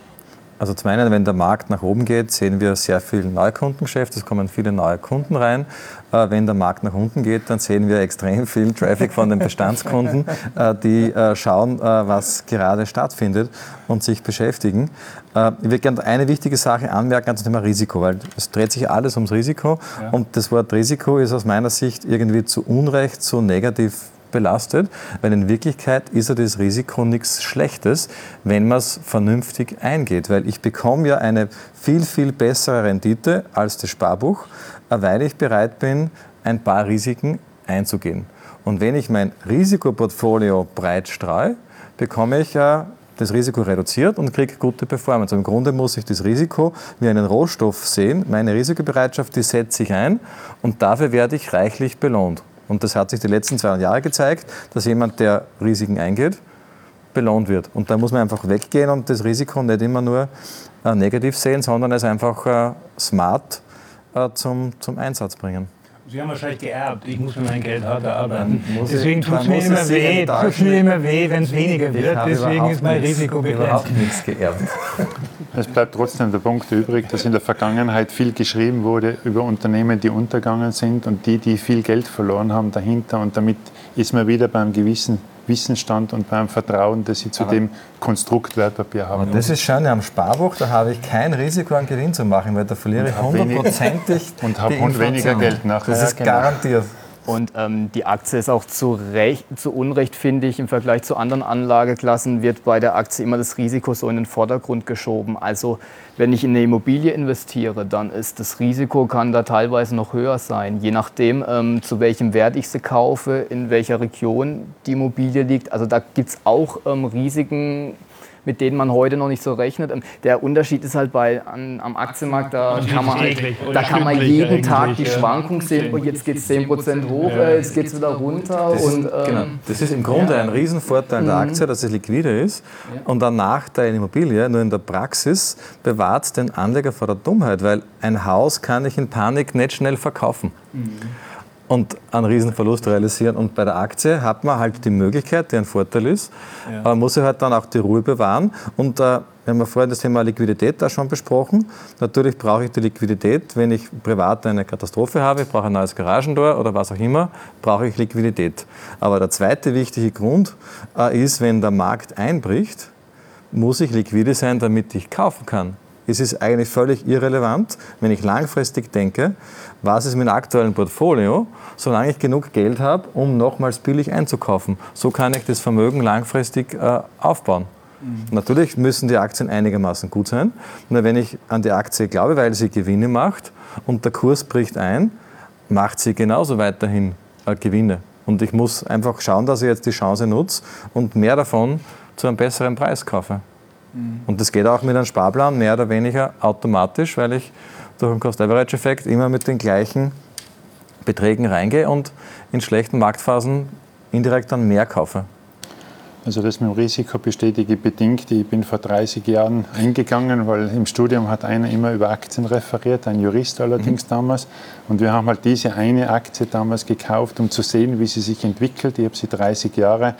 Also zum einen, wenn der Markt nach oben geht, sehen wir sehr viel Neukundengeschäft, es kommen viele neue Kunden rein. Äh, wenn der Markt nach unten geht, dann sehen wir extrem viel Traffic von den Bestandskunden, äh, die äh, schauen, äh, was gerade stattfindet und sich beschäftigen. Äh, ich würde gerne eine wichtige Sache anmerken zum Thema Risiko, weil es dreht sich alles ums Risiko ja. Und das Wort Risiko ist aus meiner Sicht irgendwie zu Unrecht so negativ belastet, weil in Wirklichkeit ist ja das Risiko nichts Schlechtes, wenn man es vernünftig eingeht, weil ich bekomme ja eine viel, viel bessere Rendite als das Sparbuch, weil ich bereit bin, ein paar Risiken einzugehen. Und wenn ich mein Risikoportfolio breit streue, bekomme ich ja das Risiko reduziert und kriege gute Performance. Im Grunde muss ich das Risiko wie einen Rohstoff sehen, meine Risikobereitschaft, die setze ich ein und dafür werde ich reichlich belohnt. Und das hat sich die letzten zweihundert Jahre gezeigt, dass jemand, der Risiken eingeht, belohnt wird. Und da muss man einfach weggehen und das Risiko nicht immer nur äh, negativ sehen, sondern es einfach äh, smart äh, zum, zum Einsatz bringen. Sie haben wahrscheinlich geerbt. Ich muss für mein Geld hart arbeiten. Deswegen ich- tut es man mir muss immer es jeden weh. Tag Tut's mir immer weh, wenn es weniger Ich wird. habe Deswegen überhaupt ist mein nichts- Risiko begrenzt. Überhaupt nichts geerbt. Es bleibt trotzdem der Punkt übrig, dass in der Vergangenheit viel geschrieben wurde über Unternehmen, die untergegangen sind und die, die viel Geld verloren haben dahinter. Und damit ist man wieder beim gewissen Wissensstand und beim Vertrauen, das sie zu Aber- dem Konstrukt Wertpapier haben. Aber das ist schön, am Sparbuch, da habe ich kein Risiko an Gewinn zu machen, weil da verliere ich Und hab wenig- hundertprozentig und hab die und weniger Inflation. Geld nachher. Das Ja, ist genau. garantiert. Und ähm, die Aktie ist auch zu, Recht, zu Unrecht, finde ich, im Vergleich zu anderen Anlageklassen wird bei der Aktie immer das Risiko so in den Vordergrund geschoben. Also wenn ich in eine Immobilie investiere, dann ist das Risiko, kann da teilweise noch höher sein, je nachdem, ähm, zu welchem Wert ich sie kaufe, in welcher Region die Immobilie liegt. Also da gibt es auch ähm, Risiken, mit denen man heute noch nicht so rechnet. Ähm, Der Unterschied ist halt bei, an, am Aktienmarkt, da kann man, halt, täglich oder da kann man stündlich jeden Tag die eigentlich, ja. Schwankung sehen und jetzt geht es zehn Prozent hoch, äh, jetzt geht es wieder runter. Das, Und, ist, ähm, genau. das ist im Grunde ein Riesenvorteil der Aktie, dass es liquide ist und ein Nachteil in Immobilie. Nur in der Praxis bewahrt es den Anleger vor der Dummheit, weil ein Haus kann ich in Panik nicht schnell verkaufen. Und einen Riesenverlust realisieren. Und bei der Aktie hat man halt die Möglichkeit, die ein Vorteil ist, Ja. aber man muss sich halt dann auch die Ruhe bewahren. Und äh, wir haben ja vorhin das Thema Liquidität da schon besprochen. Natürlich brauche ich die Liquidität, wenn ich privat eine Katastrophe habe, ich brauche ein neues Garagentor oder was auch immer, brauche ich Liquidität. Aber der zweite wichtige Grund äh, ist, wenn der Markt einbricht, muss ich liquide sein, damit ich kaufen kann. Es ist eigentlich völlig irrelevant, wenn ich langfristig denke, was ist mit dem aktuellen Portfolio, solange ich genug Geld habe, um nochmals billig einzukaufen. So kann ich das Vermögen langfristig äh, aufbauen. Mhm. Natürlich müssen die Aktien einigermaßen gut sein. Nur wenn ich an die Aktie glaube, weil sie Gewinne macht und der Kurs bricht ein, macht sie genauso weiterhin äh, Gewinne. Und ich muss einfach schauen, dass ich jetzt die Chance nutze und mehr davon zu einem besseren Preis kaufe. Und das geht auch mit einem Sparplan mehr oder weniger automatisch, weil ich durch einen Cost-Average-Effekt immer mit den gleichen Beträgen reingehe und in schlechten Marktphasen indirekt dann mehr kaufe. Also das mit dem Risiko bestätige ich bedingt. Ich bin vor dreißig Jahren eingegangen, weil im Studium hat einer immer über Aktien referiert, ein Jurist allerdings mhm. damals. Und wir haben halt diese eine Aktie damals gekauft, um zu sehen, wie sie sich entwickelt. Ich habe sie dreißig Jahre.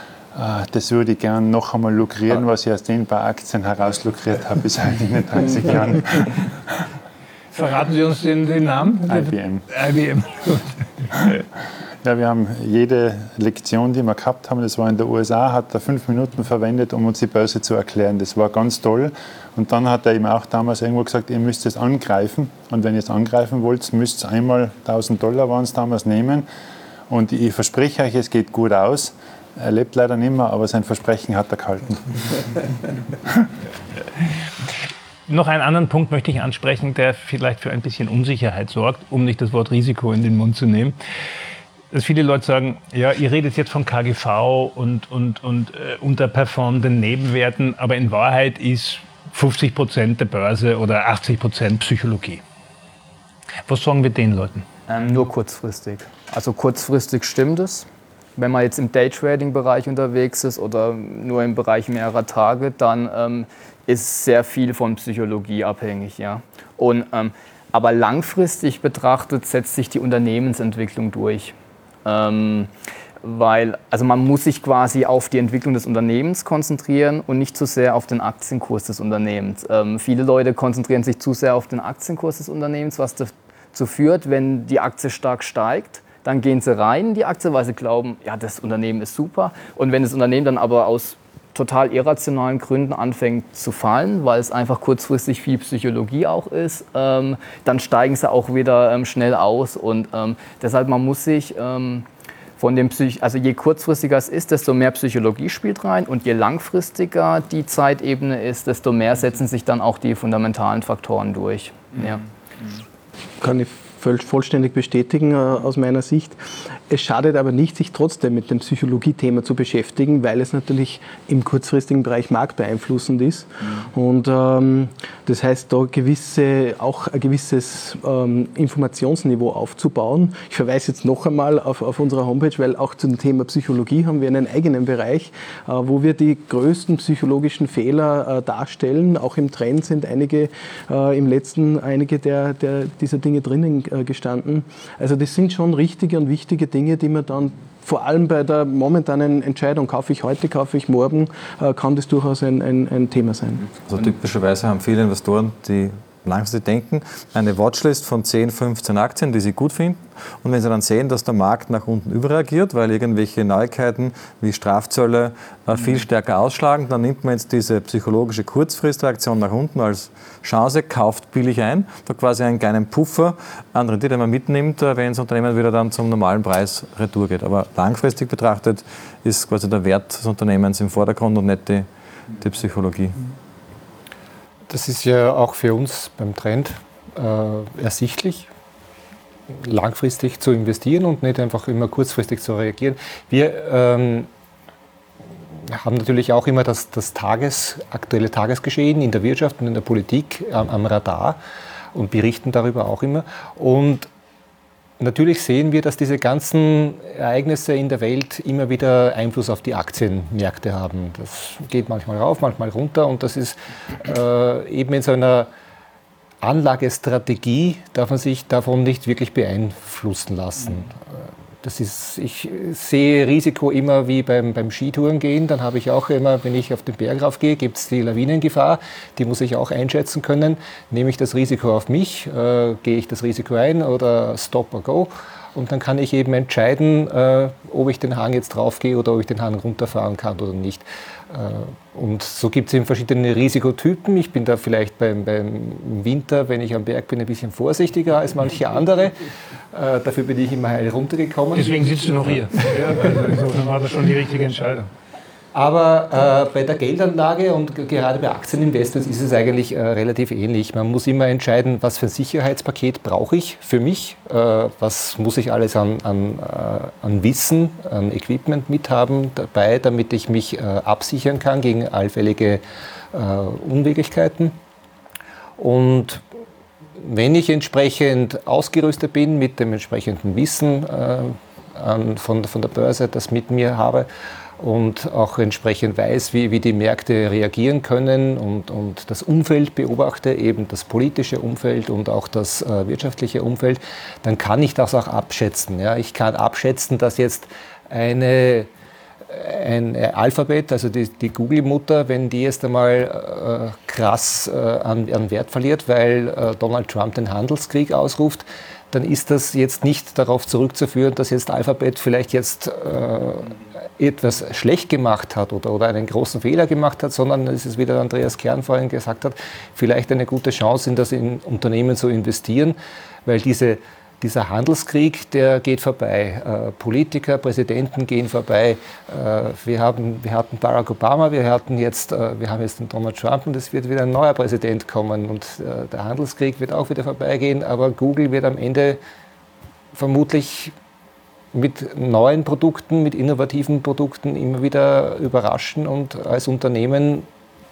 Das würde ich gerne noch einmal lukrieren, was ich aus den paar Aktien herauslukriert habe bis heute in den dreißig Jahren. Verraten Sie uns den, den Namen? I B M. I B M. Ja, wir haben jede Lektion, die wir gehabt haben, das war in den U S A, hat er fünf Minuten verwendet, um uns die Börse zu erklären. Das war ganz toll. Und dann hat er eben auch damals irgendwo gesagt, ihr müsst es angreifen. Und wenn ihr es angreifen wollt, müsst ihr einmal tausend Dollar waren es damals nehmen. Und ich verspreche euch, es geht gut aus. Er lebt leider nicht mehr, aber sein Versprechen hat er gehalten. Noch einen anderen Punkt möchte ich ansprechen, der vielleicht für ein bisschen Unsicherheit sorgt, um nicht das Wort Risiko in den Mund zu nehmen. Dass viele Leute sagen, ja, ihr redet jetzt von K G V und, und, und äh, unterperformenden Nebenwerten, aber in Wahrheit ist fünfzig Prozent der Börse oder achtzig Prozent Psychologie. Was sagen wir den Leuten? Ähm, nur kurzfristig. Also kurzfristig stimmt es. Wenn man jetzt im Daytrading-Bereich unterwegs ist oder nur im Bereich mehrerer Tage, dann ähm, ist sehr viel von Psychologie abhängig. Ja. Und, ähm, aber langfristig betrachtet setzt sich die Unternehmensentwicklung durch. Ähm, weil, also man muss sich quasi auf die Entwicklung des Unternehmens konzentrieren und nicht zu sehr auf den Aktienkurs des Unternehmens. Ähm, viele Leute konzentrieren sich zu sehr auf den Aktienkurs des Unternehmens, was dazu führt, wenn die Aktie stark steigt, dann gehen sie rein in die Aktie, weil sie glauben, ja, das Unternehmen ist super. Und wenn das Unternehmen dann aber aus total irrationalen Gründen anfängt zu fallen, weil es einfach kurzfristig viel Psychologie auch ist, ähm, dann steigen sie auch wieder ähm, schnell aus. Und ähm, deshalb, man muss sich ähm, von dem Psych also je kurzfristiger es ist, desto mehr Psychologie spielt rein. Und je langfristiger die Zeitebene ist, desto mehr setzen sich dann auch die fundamentalen Faktoren durch. Mhm. Ja. Kann ich vollständig bestätigen äh, aus meiner Sicht. Es schadet aber nicht, sich trotzdem mit dem Psychologie-Thema zu beschäftigen, weil es natürlich im kurzfristigen Bereich marktbeeinflussend ist. Mhm. Und ähm, das heißt, da gewisse, auch ein gewisses ähm, Informationsniveau aufzubauen. Ich verweise jetzt noch einmal auf, auf unsere Homepage, weil auch zum Thema Psychologie haben wir einen eigenen Bereich, äh, wo wir die größten psychologischen Fehler äh, darstellen. Auch im Trend sind einige äh, im letzten einige der, der dieser Dinge drinnen äh, gestanden. Also das sind schon richtige und wichtige Dinge, die man dann vor allem bei der momentanen Entscheidung, kaufe ich heute, kaufe ich morgen, äh, kann das durchaus ein, ein, ein Thema sein. Also typischerweise haben viele Investoren, die langfristig denken, eine Watchlist von zehn, fünfzehn Aktien, die sie gut finden. Und wenn sie dann sehen, dass der Markt nach unten überreagiert, weil irgendwelche Neuigkeiten wie Strafzölle äh, viel stärker ausschlagen, dann nimmt man jetzt diese psychologische Kurzfristreaktion nach unten als Chance, kauft billig ein, da quasi einen kleinen Puffer an Rendite, den man mitnimmt, äh, wenn das Unternehmen wieder dann zum normalen Preis retour geht. Aber langfristig betrachtet ist quasi der Wert des Unternehmens im Vordergrund und nicht die, die Psychologie. Das ist ja auch für uns beim Trend äh, ersichtlich, langfristig zu investieren und nicht einfach immer kurzfristig zu reagieren. Wir ähm, haben natürlich auch immer das, das Tages, aktuelle Tagesgeschehen in der Wirtschaft und in der Politik am, am Radar und berichten darüber auch immer. Und natürlich sehen wir, dass diese ganzen Ereignisse in der Welt immer wieder Einfluss auf die Aktienmärkte haben. Das geht manchmal rauf, manchmal runter und das ist äh, eben in so einer Anlagestrategie darf man sich davon nicht wirklich beeinflussen lassen. Das ist, ich sehe Risiko immer wie beim, beim Skitouren gehen. Dann habe ich auch immer, wenn ich auf den Berg raufgehe, gibt es die Lawinengefahr. Die muss ich auch einschätzen können. Nehme ich das Risiko auf mich? Äh, gehe ich das Risiko ein oder stop or go? Und dann kann ich eben entscheiden, äh, ob ich den Hang jetzt draufgehe oder ob ich den Hang runterfahren kann oder nicht. Äh, und so gibt es eben verschiedene Risikotypen. Ich bin da vielleicht beim, beim Winter, wenn ich am Berg bin, ein bisschen vorsichtiger als manche andere. Äh, dafür bin ich immer heil runtergekommen. Deswegen sitzt du noch hier. Ja, also, dann war das schon die richtige Entscheidung. Aber äh, bei der Geldanlage und gerade bei Aktieninvestments ist es eigentlich äh, relativ ähnlich. Man muss immer entscheiden, was für ein Sicherheitspaket brauche ich für mich, äh, was muss ich alles an, an, äh, an Wissen, an Equipment mithaben dabei, damit ich mich äh, absichern kann gegen allfällige äh, Unwägigkeiten. Und wenn ich entsprechend ausgerüstet bin mit dem entsprechenden Wissen äh, an, von, von der Börse, das mit mir habe, und auch entsprechend weiß, wie, wie die Märkte reagieren können und, und das Umfeld beobachte, eben das politische Umfeld und auch das äh, wirtschaftliche Umfeld, dann kann ich das auch abschätzen. Ja? Ich kann abschätzen, dass jetzt eine, ein Alphabet, also die, die Google-Mutter, wenn die jetzt einmal äh, krass äh, an, an Wert verliert, weil äh, Donald Trump den Handelskrieg ausruft, dann ist das jetzt nicht darauf zurückzuführen, dass jetzt Alphabet vielleicht jetzt äh, etwas schlecht gemacht hat oder, oder einen großen Fehler gemacht hat, sondern es ist, wie der Andreas Kern vorhin gesagt hat, vielleicht eine gute Chance, in das in Unternehmen zu investieren, weil diese, dieser Handelskrieg, der geht vorbei. Äh, Politiker, Präsidenten gehen vorbei. Äh, wir, haben, wir hatten Barack Obama, wir, hatten jetzt, äh, wir haben jetzt den Donald Trump und es wird wieder ein neuer Präsident kommen und äh, der Handelskrieg wird auch wieder vorbeigehen, aber Google wird am Ende vermutlich mit neuen Produkten, mit innovativen Produkten immer wieder überraschen und als Unternehmen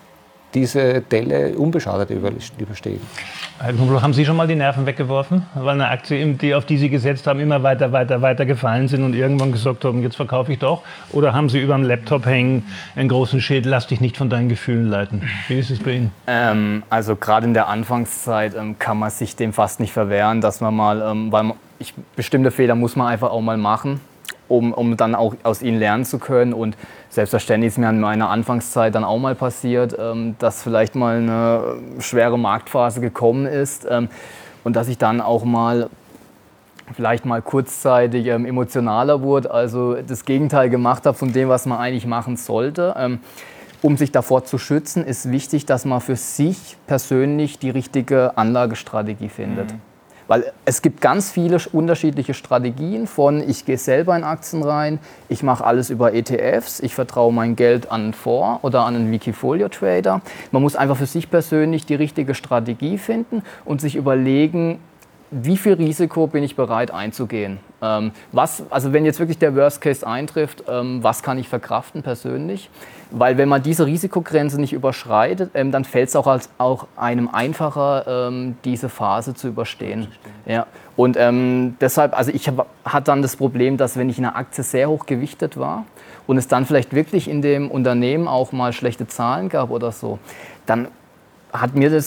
diese Delle unbeschadet überstehen. Herr Knobloch, haben Sie schon mal die Nerven weggeworfen? Weil eine Aktie, die, auf die Sie gesetzt haben, immer weiter, weiter, weiter gefallen sind und irgendwann gesagt haben, jetzt verkaufe ich doch? Oder haben Sie über dem Laptop hängen einen großen Schild, lass dich nicht von deinen Gefühlen leiten? Wie ist es bei Ihnen? Ähm, also gerade in der Anfangszeit ähm, kann man sich dem fast nicht verwehren, dass man mal, ähm, weil man, ich, bestimmte Fehler muss man einfach auch mal machen, um, um dann auch aus ihnen lernen zu können. Und selbstverständlich ist mir in meiner Anfangszeit dann auch mal passiert, ähm, dass vielleicht mal eine schwere Marktphase gekommen ist ähm, und dass ich dann auch mal vielleicht mal kurzzeitig ähm, emotionaler wurde, also das Gegenteil gemacht habe von dem, was man eigentlich machen sollte. Ähm, um sich davor zu schützen, ist wichtig, dass man für sich persönlich die richtige Anlagestrategie findet. Mhm. Weil es gibt ganz viele unterschiedliche Strategien von, ich gehe selber in Aktien rein, ich mache alles über E T Fs, ich vertraue mein Geld an einen Fonds oder an einen Wikifolio-Trader. Man muss einfach für sich persönlich die richtige Strategie finden und sich überlegen, wie viel Risiko bin ich bereit einzugehen. Ähm, was, also wenn jetzt wirklich der Worst Case eintrifft, ähm, was kann ich verkraften persönlich? Weil wenn man diese Risikogrenze nicht überschreitet, ähm, dann fällt es auch, als, auch einem einfacher, ähm, diese Phase zu überstehen. Ja. Und ähm, deshalb, also ich hatte dann das Problem, dass wenn ich in einer Aktie sehr hoch gewichtet war und es dann vielleicht wirklich in dem Unternehmen auch mal schlechte Zahlen gab oder so, dann hat mir das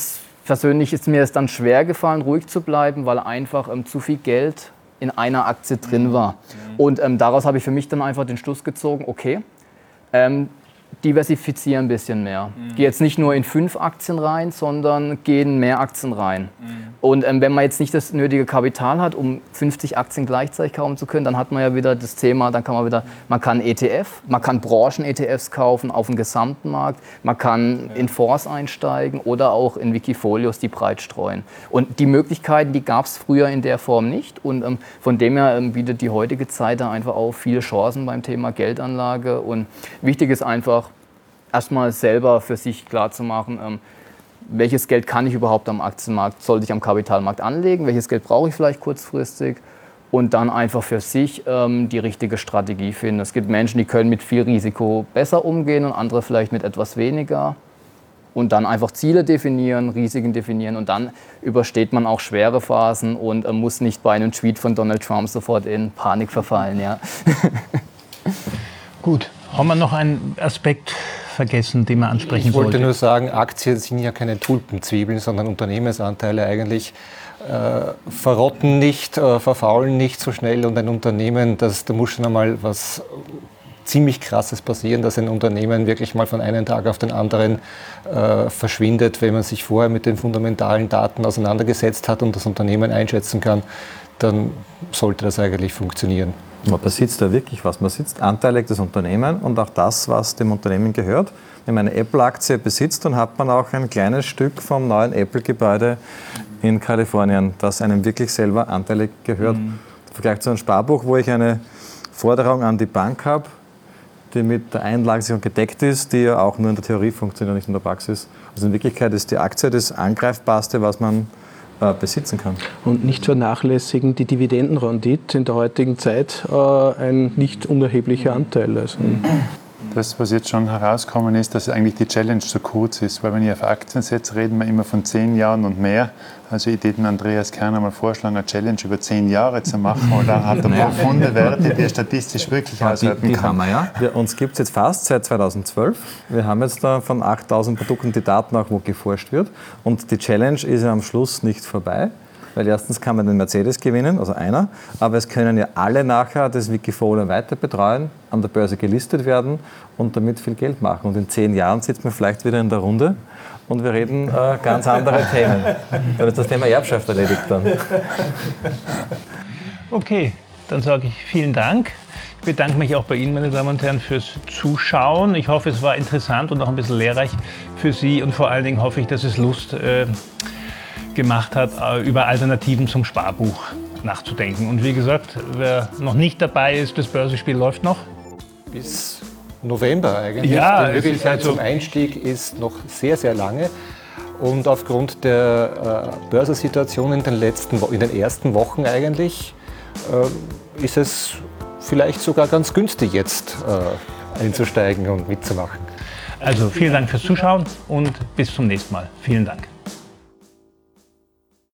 persönlich ist mir es dann schwer gefallen, ruhig zu bleiben, weil einfach ähm, zu viel Geld in einer Aktie drin war. Und ähm, daraus habe ich für mich dann einfach den Schluss gezogen, okay, ähm, diversifizieren ein bisschen mehr. Mhm. Gehe jetzt nicht nur in fünf Aktien rein, sondern gehen mehr Aktien rein. Mhm. Und ähm, wenn man jetzt nicht das nötige Kapital hat, um fünfzig Aktien gleichzeitig kaufen zu können, dann hat man ja wieder das Thema, dann kann man wieder, man kann E T F, man kann Branchen-E T Fs kaufen auf dem gesamten Markt, man kann ja. in Fonds einsteigen oder auch in Wikifolios, die breit streuen. Und die Möglichkeiten, die gab es früher in der Form nicht. Und ähm, von dem her ähm, bietet die heutige Zeit da einfach auch viele Chancen beim Thema Geldanlage. Und wichtig ist einfach, erstmal selber für sich klarzumachen, ähm, welches Geld kann ich überhaupt am Aktienmarkt, sollte ich am Kapitalmarkt anlegen, welches Geld brauche ich vielleicht kurzfristig und dann einfach für sich ähm, die richtige Strategie finden. Es gibt Menschen, die können mit viel Risiko besser umgehen und andere vielleicht mit etwas weniger. Und dann einfach Ziele definieren, Risiken definieren und dann übersteht man auch schwere Phasen und äh, muss nicht bei einem Tweet von Donald Trump sofort in Panik verfallen. Ja. Gut, haben wir noch einen Aspekt vergessen, den man ansprechen Ich wollte sollte? nur sagen, Aktien sind ja keine Tulpenzwiebeln, sondern Unternehmensanteile eigentlich äh, verrotten nicht, äh, verfaulen nicht so schnell und ein Unternehmen, das, da muss schon einmal was ziemlich Krasses passieren, dass ein Unternehmen wirklich mal von einem Tag auf den anderen äh, verschwindet. Wenn man sich vorher mit den fundamentalen Daten auseinandergesetzt hat und das Unternehmen einschätzen kann, dann sollte das eigentlich funktionieren. Man besitzt da wirklich was. Man besitzt anteilig das Unternehmen und auch das, was dem Unternehmen gehört. Wenn man eine Apple-Aktie besitzt, dann hat man auch ein kleines Stück vom neuen Apple-Gebäude in Kalifornien, das einem wirklich selber anteilig gehört. Mhm. Im Vergleich zu einem Sparbuch, wo ich eine Forderung an die Bank habe, die mit der Einlagensicherung gedeckt ist, die ja auch nur in der Theorie funktioniert, nicht in der Praxis. Also in Wirklichkeit ist die Aktie das Angreifbarste, was man besitzen kann. Und nicht vernachlässigen, die Dividendenrendite in der heutigen Zeit äh, ein nicht unerheblicher Anteil. Also. Das, was jetzt schon herausgekommen ist, dass eigentlich die Challenge zu kurz ist, weil wenn ich auf Aktien setze, reden wir immer von zehn Jahren und mehr. Also ich würde Andreas Kerner mal vorschlagen, eine Challenge über zehn Jahre zu machen, und dann hat er profunde Werte, die er statistisch wirklich ja, auswerten die, die kann. Haben wir, ja. Wir, uns gibt es jetzt fast seit zweitausendzwölf. Wir haben jetzt da von achttausend Produkten die Daten auch, wo geforscht wird. Und die Challenge ist ja am Schluss nicht vorbei. Weil erstens kann man den Mercedes gewinnen, also einer, aber es können ja alle nachher das Wikifolio weiter betreuen, an der Börse gelistet werden und damit viel Geld machen. Und in zehn Jahren sitzt man vielleicht wieder in der Runde und wir reden äh, ganz andere Themen. Dann ist das Thema Erbschaft erledigt dann. Okay, dann sage ich vielen Dank. Ich bedanke mich auch bei Ihnen, meine Damen und Herren, fürs Zuschauen. Ich hoffe, es war interessant und auch ein bisschen lehrreich für Sie und vor allen Dingen hoffe ich, dass es Lust äh, gemacht hat, über Alternativen zum Sparbuch nachzudenken. Und wie gesagt, wer noch nicht dabei ist, das Börsenspiel läuft noch. Bis November eigentlich. Ja, die Möglichkeit also zum Einstieg ist noch sehr, sehr lange. Und aufgrund der äh, Börsensituation in den, letzten, in den ersten Wochen eigentlich äh, ist es vielleicht sogar ganz günstig jetzt äh, einzusteigen und mitzumachen. Also vielen Dank fürs Zuschauen und bis zum nächsten Mal. Vielen Dank.